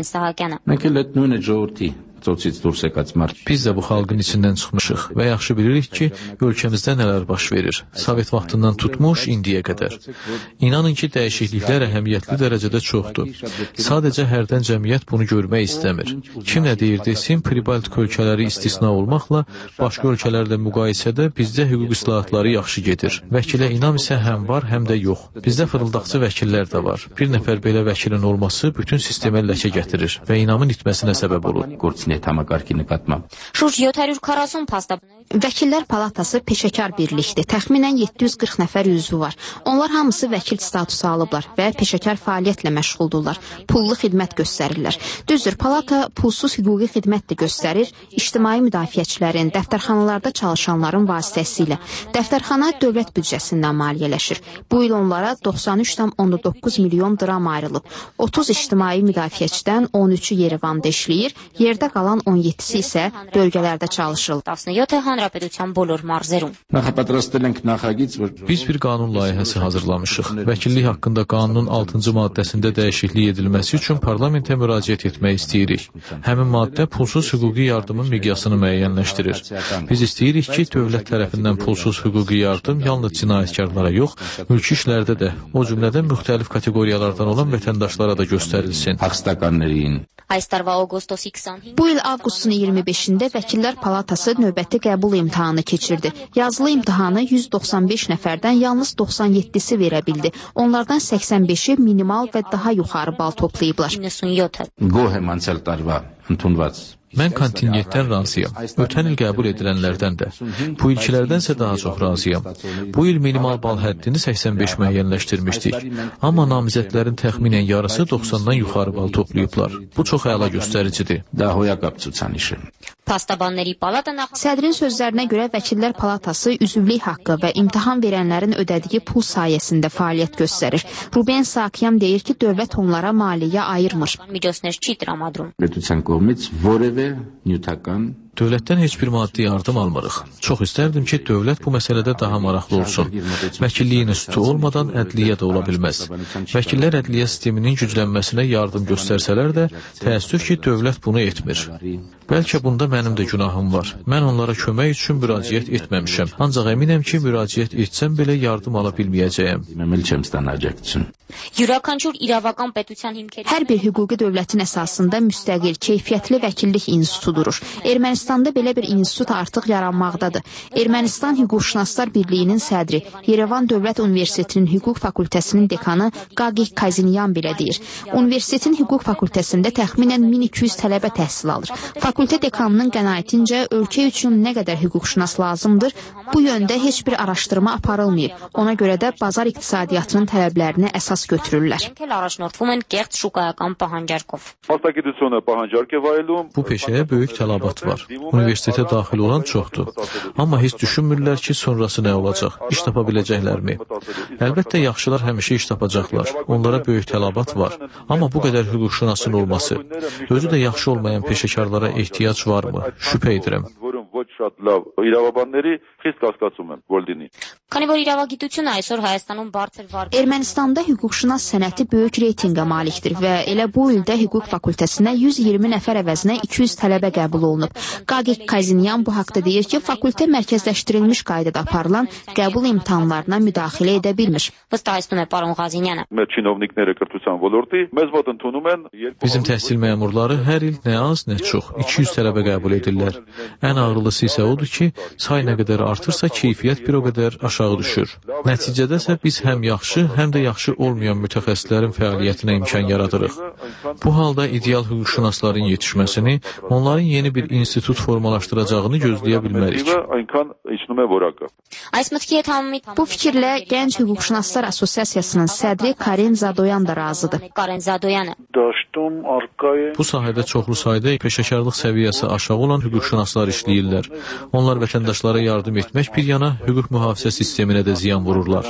Biz də bu xalqın içindən çıxmışıq və yaxşı bilirik ki, ölkəmizdə nələr baş verir. Sovet vaxtından tutmuş indiyə qədər. İnanın ki, dəyişikliklər əhəmiyyətli dərəcədə çoxdur. Sadəcə hərdən cəmiyyət bunu görmək istəmir. Kim nə deyir desin, Pribaltik ölkələri istisna olmaqla başqa ölkələrlə müqayisədə bizdə hüquq islahatları yaxşı gedir. Vəkilə inam isə həm var, həm də yox. Bizdə fırıldaqçı vəkillər də var. Bir nəfər belə vəkilin olması bütün sistemə ləkə gətirir və inamın itməsinə səbəb olur. Vəkillər Palatası peşəkar birlikdir. Təxminən 740 nəfər üzvü var. Onlar hamısı vəkil statusu alıblar və peşəkar fəaliyyətlə məşğuldurlar. Pullu xidmət göstərirlər. Düzdür, Palata pulsuz hüquqi xidmət də göstərir. İctimai müdafiəçilərin, dəftərxanalarda çalışanların vasitəsilə. Dəftərxana dövlət büdcəsindən maliyyələşir. Bu il onlara 93,9 milyon dram ayrılıb. 30 ictimai müdafiəçidən 13-ü Yerevanda işləyir, yerdə qalan 17-si isə bölgələrdə çalışırlar. Biz bir qanun layihəsi hazırlamışıq. Vəkillik haqqında qanunun 6-cı maddəsində dəyişiklik edilməsi üçün parlamentə müraciət etmək istəyirik. Həmin maddə pulsuz hüquqi yardımın miqyasını müəyyənləşdirir. Biz istəyirik ki, dövlət tərəfindən pulsuz hüquqi yardım yalnız cinayətkarlara yox, mülki işlərdə də, o cümlədən müxtəlif kateqoriyalardan olan vətəndaşlara da göstərilsin. Bu il avqustun 25-də Vəkillər Palatası növbəti qəbul imtahanı keçirdi. Yazılı imtahanı 195 nəfərdən yalnız 97-si verə bildi. Onlardan 85-i minimal və daha yuxarı bal toplayıblar. Mən kontingentdən razıyam. Ötən il qəbul edilənlərdən də. Bu ilkilərdənsə daha çox razıyam. Bu il minimal bal həddini 85 müəyyənləşdirmişdik. Amma namizədlərin təxminən yarısı 90-dan yuxarı bal toplayıblar. Bu çox əla göstəricidir. Sədrin sözlərinə görə Vəkillər Palatası üzvlük haqqı və imtahan verənlərin ödədiyi pul sayəsində fəaliyyət göstərir. Ruben Sahakyan deyir ki, dövlət onlara maliyyə ayırmır. Dövlətdən heç bir maddi yardım almırıq. Çox istərdim ki, dövlət bu məsələdə daha maraqlı olsun. Vəkillik institutu olmadan ədliyyə də ola bilməz. Vəkillər ədliyyə sisteminin güclənməsinə yardım göstərsələr də, təəssüf ki, dövlət bunu etmir. Bəlkə bunda mənim də günahım var. Mən onlara kömək üçün müraciət etməmişəm. Ancaq əminəm ki, müraciət etsəm belə yardım ala bilməyəcəyəm. Hər bir hüquqi dövlətin əsasında müstəqil, keyfiyyətli vəkillik institutu durur. Ermənistanda belə bir institut artıq yaranmaqdadır. Ermənistan Hüquqşünaslar Birliyinin sədri, Yerevan Dövlət Universitetinin Hüquq Fakültəsinin dekanı Qaqih Kazinyan belə deyir. Universitetin Hüquq Fakültəsində təxminən 1200 tələbə təhsil alır. Fakültə dekanının qənaətincə ölkə üçün nə qədər hüquqşünas lazımdır, bu yöndə heç bir araşdırma aparılmayıb. Ona görə də bazar iqtisadiyyatının tələblərini əsas götürürlər. Bu peşəyə böyük tələbat var. Universitetə daxil olan çoxdur. Amma heç düşünmürlər ki, sonrası nə olacaq, iş tapa biləcəklərmi? Əlbəttə, yaxşılar həmişə iş tapacaqlar. Onlara böyük tələbat var. Amma bu qədər hüquqşünasın olması, özü də yaxşı olmayan peşəkarlara ehtiyac varmı? Şübhə edirəm. Խիստ կասկածում եմ, որ լինի։ Քանի որ իրավագիտությունը այսօր Հայաստանում բարձր վարկ Ermənistanda hüquqşünas sənəti böyük reytinqə malikdir və elə bu ildə hüquq fakültəsinə 120 nəfər əvəzinə 200 tələbə qəbul olunub. Qaqiq Kazinyan bu haqda deyir ki, fakültə mərkəzləşdirilmiş qaydada aparılan qəbul imtahanlarına müdaxilə edə bilmir. Վստահեցնում է պարոն Ղազինյանը։ Մեր չինովնիկները կրթության ոլորտի մեզ մոտ ընդունում են Bizim təhsil məmurları hər il nə az, nə çox 200 tələbə qəbul edirlər. Ən ağırlısı isə odur ki, say nə qədər artırsa keyfiyyət bir o qədər aşağı düşür. Nəticədə isə biz həm yaxşı, həm də yaxşı olmayan mütəxəssislərin fəaliyyətinə imkan yaradırıq. Bu halda ideal hüquqşünasların yetişməsini, onların yeni bir institut formalaşdıracağını gözləyə bilmərik. Bu fikirlə Gənc Hüquqşünaslar Assosiasiyasının sədri Karen Zadoyan da razıdır. Bu sahədə çoxlu sayda peşəkarlıq səviyyəsi aşağı olan hüquqşünaslar işləyirlər. Onlar vətəndaşlara yardım etmək bir yana hüquq mühafizə sisteminə də ziyan vururlar.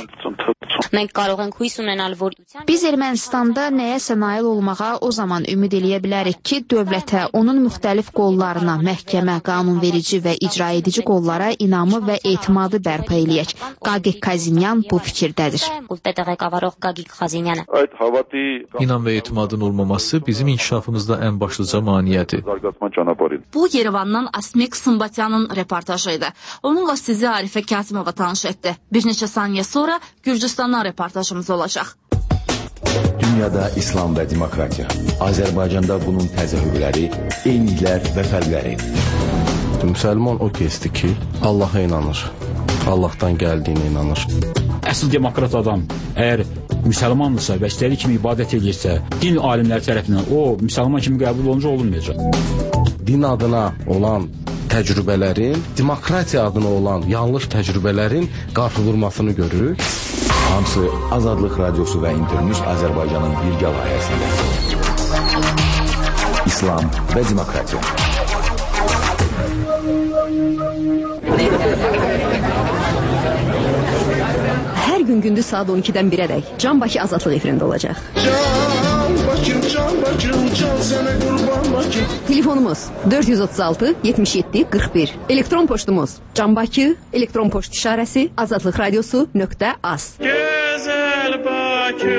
Biz Ermənistanda nəyəsə nail olmağa o zaman ümid eləyə bilərik ki, dövlətə, onun müxtəlif qollarına, məhkəmə, qanunverici və icra edici qollara inamı və etimadı bərpa eləyək. Qaqiq Kazinyan bu fikirdədir. İnam və etimadın olmaması bizim inkişafımızda ən başlıca maneədir. Bu Yerevandan Asmik Sımbatyanın reportajıydı. Onunla sizi Arifə Kəsimova tanış etdi. Bir neçə saniyə sonra Gürcüstandan reportajımız olacaq. Dünyada İslam və demokratiya. Azərbaycanda bunun təzahürləri, eyniliklər və fərqləri. Müsəlman o kəsdir ki, Allaha inanır. Allahdan gəldiyinə inanır. Əsl demokrat adam əgər müsəlmandırsa və istədiyi kimi ibadət edirsə, din alimləri tərəfindən o müsəlman kimi qəbul olunca olunmayacaq. Din adına olan təcrübələrin, demokratiya adına olan yanlış təcrübələrin qarşı vurmasını görürük. Hamısı Azadlıq Radiosu və İnternews Azərbaycanın birgə layihəsində. İslam və demokratiya. Hər gün gündüz saat 12-dən 1-ədək Can Bakı Azadlıq efirində olacaq. Telefonumuz 436 77 41. Elektron poçtumuz Can Bakı, elektron poçt işarəsi azadlıqradiosu.az. Gözəl Bakı.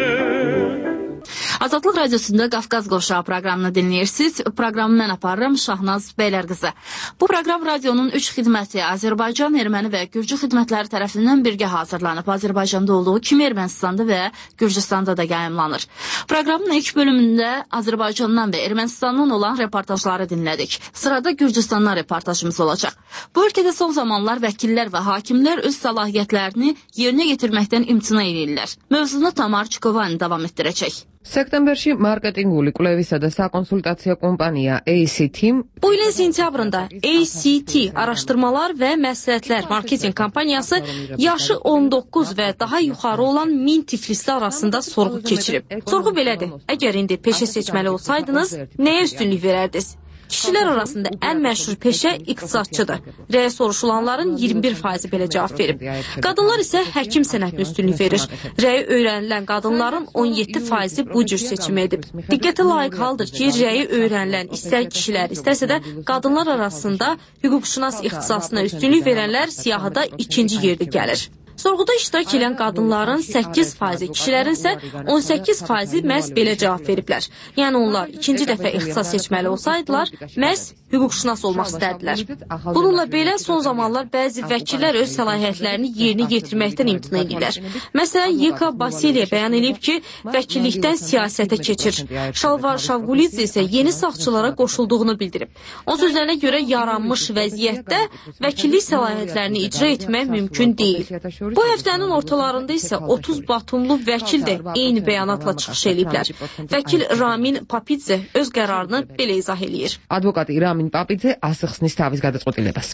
Azadlıq Radiosunda Qafqaz Qovşağı proqramını dinləyirsiniz. Proqramı mən aparıram Şahnaz Bəylərqızı. Bu proqram radionun 3 xidməti Azərbaycan, Erməni və Gürcü xidmətləri tərəfindən birgə hazırlanıb. Azərbaycanda olduğu kimi Ermənistanda və Gürcüstanda da yayımlanır. Proqramın ilk bölümündə Azərbaycandan və Ermənistandan olan reportajları dinlədik. Sırada Gürcüstandan reportajımız olacaq. Bu ölkədə son zamanlar vəkillər və hakimlər öz səlahiyyətlərini yerinə yetirməkdən imtina edirlər. Mövzunu Tamar Çikovani davam etdirəcək. Səktəmbərşi marketinquli kləvisə də konsultasiya kompaniya ACT. Bu ilin sentyabrında ACT Araşdırmalar və Məsləhətlər Marketinq Kompaniyası yaşı 19 və daha yuxarı olan 1000 tiflisli arasında sorğu keçirib. Sorğu belədir. Əgər indi peşə seçməli olsaydınız, nəyə üstünlük verərdiniz? Kişilər arasında ən məşhur peşə iqtisadçıdır. Rəyə soruşulanların 21% belə cavab verib. Qadınlar isə həkim sənətinə üstünlük verir. Rəyi öyrənilən qadınların 17% bu cür seçim edib. Diqqətə layiq haldır ki, rəyi öyrənilən istər kişilər, istərsə də qadınlar arasında hüquqşünas ixtisasına üstünlük verənlər siyahıda ikinci yerdə gəlir. Sorğuda iştirak edən qadınların 8%, kişilərin isə 18% məhz belə cavab veriblər. Yəni onlar ikinci dəfə ixtisas seçməli olsaydılar, məhz hüquqşünas olmaq istədilər. Bununla belə son zamanlar bəzi vəkillər öz səlahiyyətlərini yerinə yetirməkdən imtina edirlər. Məsələn, Yeka Basiliya bəyan edib ki, vəkillikdən siyasətə keçir. Şalvar Şavqulidze isə yeni sağçılara qoşulduğunu bildirib. O sözlərinə görə yaranmış vəziyyətdə vəkillik səlahiyyətlərini icra etmək mümkün deyil. Bu həftənin ortalarında isə 30 batumlu vəkil də eyni bəyanatla çıxış ediblər. Vəkil Ramin Papidze öz qərarını belə izah eləyir. Advokati Ramin Papidze asıqsınız taviz გადაწყვეტილებას.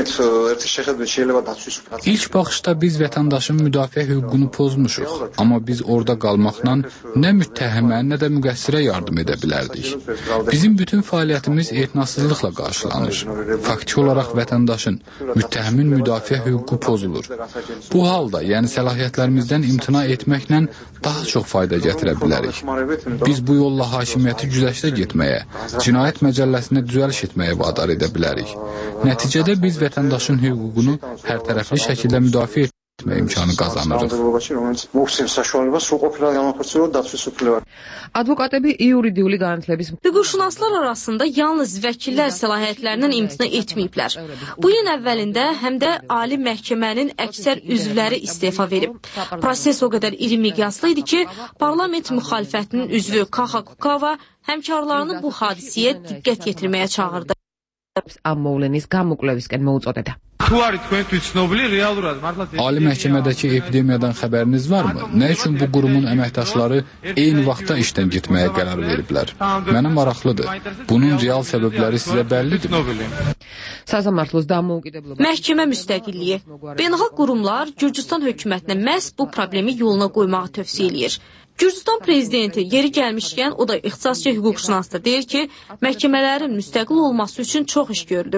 İlk baxışda biz vətəndaşın müdafiə hüququnu pozmuşuq, amma biz orada qalmaqla nə müttəhimə, nə də müqəssirə yardım edə bilərdik. Bizim bütün fəaliyyətimiz etinasızlıqla qarşılanır. Faktiki olaraq vətəndaşın, müttəhimin müdafiə hüququ pozulur. Bu halda, yəni səlahiyyətlərimizdən imtina etməklə daha çox fayda gətirə bilərik. Biz bu yolla hakimiyyəti güzəştə getməyə, cinayət məcəlləsinə düzəliş etməyə etməyə vadar edə bilərik. Nəticədə biz vətəndaşın hüququnu hərtərəfli şəkildə müdafiə etmə imkanı qazanırıq. Advokatები iuridiyuli qanunləbis hüquqşünaslar arasında yalnız vəkillər səlahiyyətlərindən imtina etməyiblər. Bu il əvvəlində həm də Ali Məhkəmənin əksər üzvləri istefa verib. Proses o qədər iri miqyaslı idi ki, parlament müxalifətinin üzvü Kaxa Kukava həmkarlarını bu hadisəyə diqqət yetirməyə çağırdı. Ammoğlenis qamuqlevisკენ მოუწოდeda. Ali Məhkəmədəki epidemiyadan xəbəriniz varmı? Nə üçün bu qurumun əməkdaşları eyni vaxtda işdən getməyə qərar veriblər? Mənə maraqlıdır. Bunun real səbəbləri sizə bəllidirmi? Məhkəmə müstəqilliyi. Beynəlxalq qurumlar Gürcüstan hökumətinə məhz bu problemi yoluna qoymağı tövsiyə eləyir. Gürcüstan prezidenti yeri gəlmişkən o da ixtisasçı hüquqşünasdır. Deyir ki, məhkəmələrin müstəqil olması üçün çox iş görülür.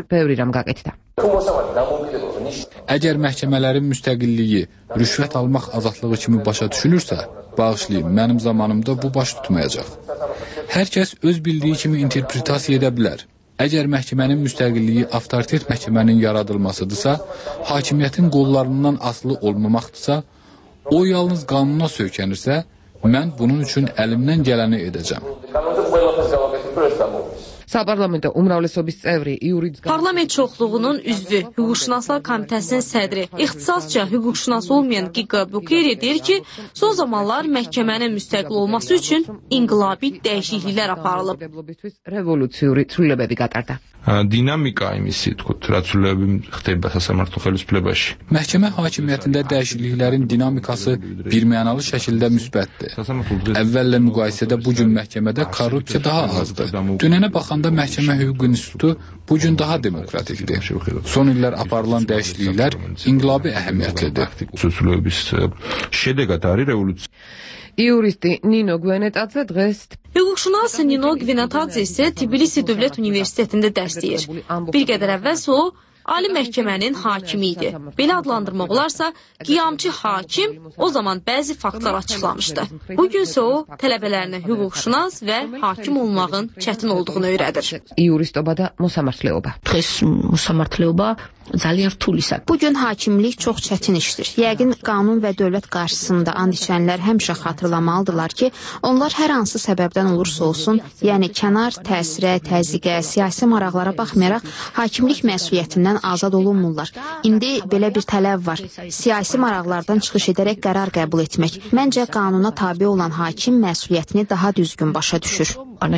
Əgər məhkəmələrin müstəqilliyi rüşvət almaq azadlığı kimi başa düşülürsə, bağışlayın, mənim zamanımda bu baş tutmayacaq. Hər kəs öz bildiyi kimi interpretasiya edə bilər. Əgər məhkəmənin müstəqilliyi avtoritet məhkəmənin yaradılmasıdırsa, hakimiyyətin qollarından asılı olmamaqdırsa, o yalnız qanuna söykənirsə, mən bunun üçün əlimdən gələni edəcəm. Parlament çoxluğunun üzvü, Hüquqşünaslar Komitəsinin sədri, ixtisasca hüquqşünas olmayan Giga Bukeri deyir ki, son zamanlar məhkəmənin müstəqil olması üçün inqilabi dəyişikliklər aparılıb. Dinamika imisi, რაც ხდება სასამართლო ხელისუფლებაში. Məhkəmə hakimiyyətində dəyişikliklərin dinamikası birmənalı şəkildə müsbətdir. Əvvəllə müqayisədə bu gün məhkəmədə korrupsiya daha azdır. Dünənə baxanda məhkəmə hüquq institutu bu gün daha demokratikdir. Son illər aparılan dəyişikliklər inqilabi əhəmiyyətlidir. შედეგად არის რევოლუცია. იურისტი ნინო გვენეტაძე დღეს Hüquqşünas Nino Gvenetadze isə Tbilisi Dövlət Universitetində dərs deyir. Bir qədər əvvəl o Ali Məhkəmənin hakimi idi. Belə adlandırmaq olarsa, qiyamçı hakim o zaman bəzi faktlar açıqlamışdı. Bugünsə o, tələbələrinə hüquqşünas və hakim olmağın çətin olduğunu öyrədir. იურისტობა და მოსამართლეობა. დღეს მოსამართლეობა ძალიან რთული საქმე. Bu gün hakimlik çox çətin işdir. Yəqin qanun və dövlət qarşısında and içənlər həmişə xatırlamalıdırlar ki, onlar hər hansı səbəbdən olursa olsun, yəni kənar təsirə, təzyiqə, siyasi maraqlara baxmayaraq hakimlik məsuliyyətindən azad olunmurlar. İndi belə bir tələb var. Siyasi maraqlardan çıxış edərək qərar qəbul etmək. Məncə qanuna tabe olan hakim məsuliyyətini daha düzgün başa düşür.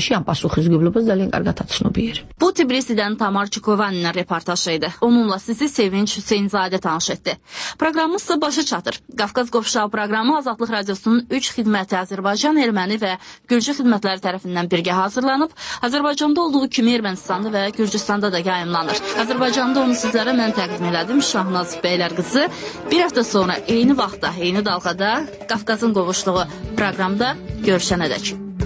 Bu Tbilisidən Tamar Çikovanın reportajı idi. Onunla sizi Sevinç Hüseynzadə tanış etdi. Proqramımız ise başa çatır. Qafqaz Qovşağı proqramı Azadlıq Radiosunun 3 xidməti Azərbaycan, Erməni və Gürcü xidmətləri tərəfindən birgə hazırlanıb. Azərbaycanda olduğu kimi Ermənistanda və Gürcüstanda da yayımlanır. Azərbaycanda onu sizlərə mən təqdim elədim. Şahnaz Beylərqızı. Bir həftə sonra eyni vaxtda, eyni dalğada Qafqazın qovuşduğu proqramda görüşənədək.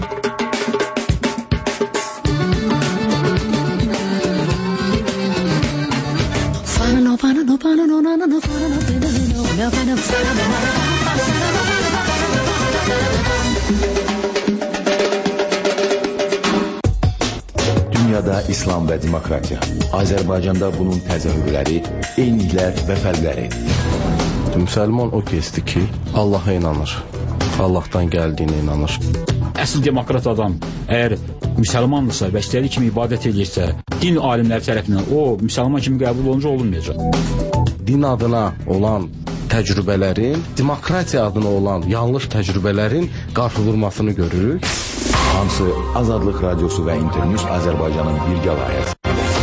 Dünyada İslam və demokratiya. Azərbaycanda bunun təzahürləri, eyniliklər və fərqləri. Müsəlman o kəsdir ki, Allaha inanır. Allahdan gəldiyinə inanır. Əsl demokrat adam əgər müsəlmandırsa və istədiyi kimi ibadət edirsə, din alimləri tərəfindən o müsəlman kimi qəbul olunca olunmayacaq. Din adına olan təcrübələrin, demokratiya adına olan yanlış təcrübələrin qarşıdurmasını görürük. Hamısı Azadlıq Radiosu və İnternews Azərbaycanın birgə layihəsi.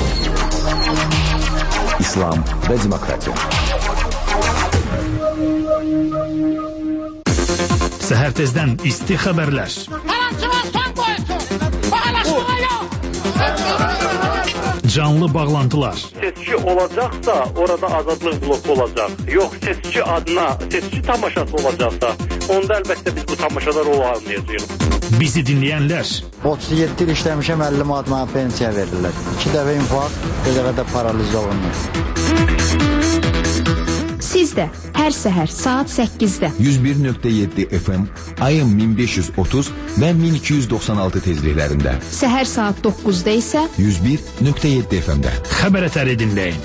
İslam və demokratiya. Səhər tezdən isti xəbərlər. Canlı bağlantılar. Seçki olacaqsa, orada azadlıq bloku olacaq. Yox, seçki adına, seçki tamaşası olacaqsa, onda əlbəttə biz bu tamaşaları olmayacağıq. Bizi dinləyənlər. 37 il işləmişəm, 50 manat mənə pensiya verirlər. 2 dəfə infarkt, bir dəfə də paraliz olunur. Siz Siz də hər səhər saat 8-də 101.7 FM, ayın 1530 və 1296 tezliklərində. Səhər saat 9-da isə 101.7 FM-də. Xəbər ətəri dinləyin.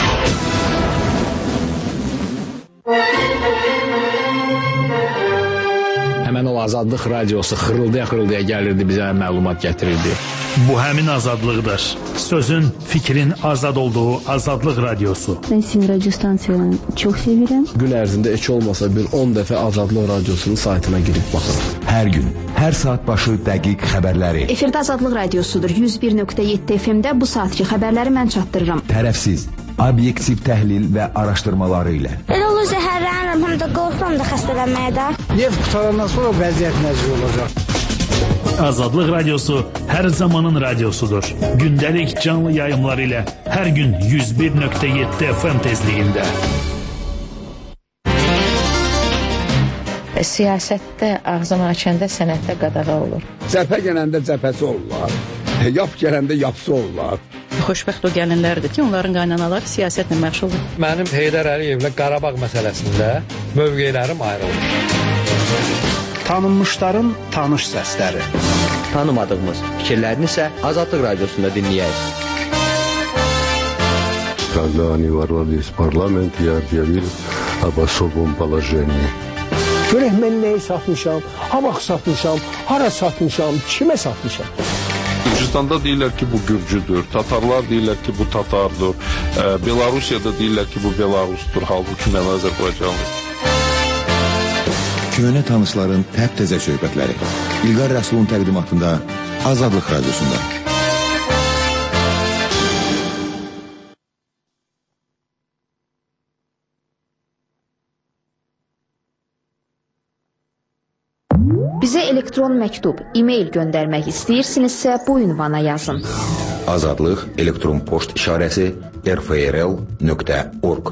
Həmən o Azadlıq radiosu xırıldaya gəlirdi, bizə məlumat gətirirdi. Bu həmin azadlıqdır. Sözün, fikrin azad olduğu Azadlıq radiosu. Ben sizin radyo stansiyalarını çok seviyorum. Gün ərzində heç olmasa bir 10 dəfə Azadlıq radiosunun saytına girib baxın. Hər gün, hər saat başı dəqiq xəbərləri. Efirdə Azadlıq radiosudur. 101.7 FM-də bu saatki xəbərləri mən çatdırıram. Tərəfsiz, obyektiv təhlil və araşdırmaları ilə. Elə olur zəhərlənirəm, həm də qorxuram da xəstələnməyə də. Neft qutarandan sonra vəziyyət nəzir olacaq. Azadlıq radiosu hər zamanın radiosudur. Gündəlik canlı yayımlar ilə hər gün 101.7 FM tezliyində. Siyasətdə ağzını açanda sənətdə qadağa olur. Cəbhə gələndə cəbhəsi olurlar. Yap gələndə yapsı olurlar. Xoşbəxt o gəlinlərdir ki, onların qaynanaları siyasətlə məşğuldur. Mənim Heydər Əliyevlə Qarabağ məsələsində mövqelərim ayrılır. Tanınmışların tanış səsləri. Tanımadığımız fikirlərini isə Azadlıq radiosunda dinləyək. Когда они ворвались в парламент, я объявил об особом положении. Görək mən nəyi satmışam, ha vaxt satmışam, hara satmışam, kimə satmışam. Gürcüstanda deyirlər ki, bu Gürcüdür, Tatarlar deyirlər ki, bu Tatardır, Belarusiyada deyirlər ki, bu Belarusdur, halbuki mən Azərbaycanlıyım. Köhnə tanışların təp-təzə söhbətləri. İlqar Rəsulun təqdimatında Azadlıq radiosunda. Bizə elektron məktub, e-mail göndərmək istəyirsinizsə bu ünvana yazın. Azadlıq elektron poçt işarəsi rfrl.org.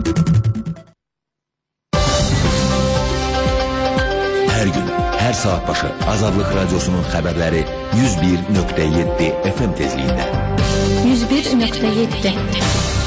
Hər gün, hər saat başı Azadlıq radiosunun xəbərləri 101.7 FM tezliyində. 101.7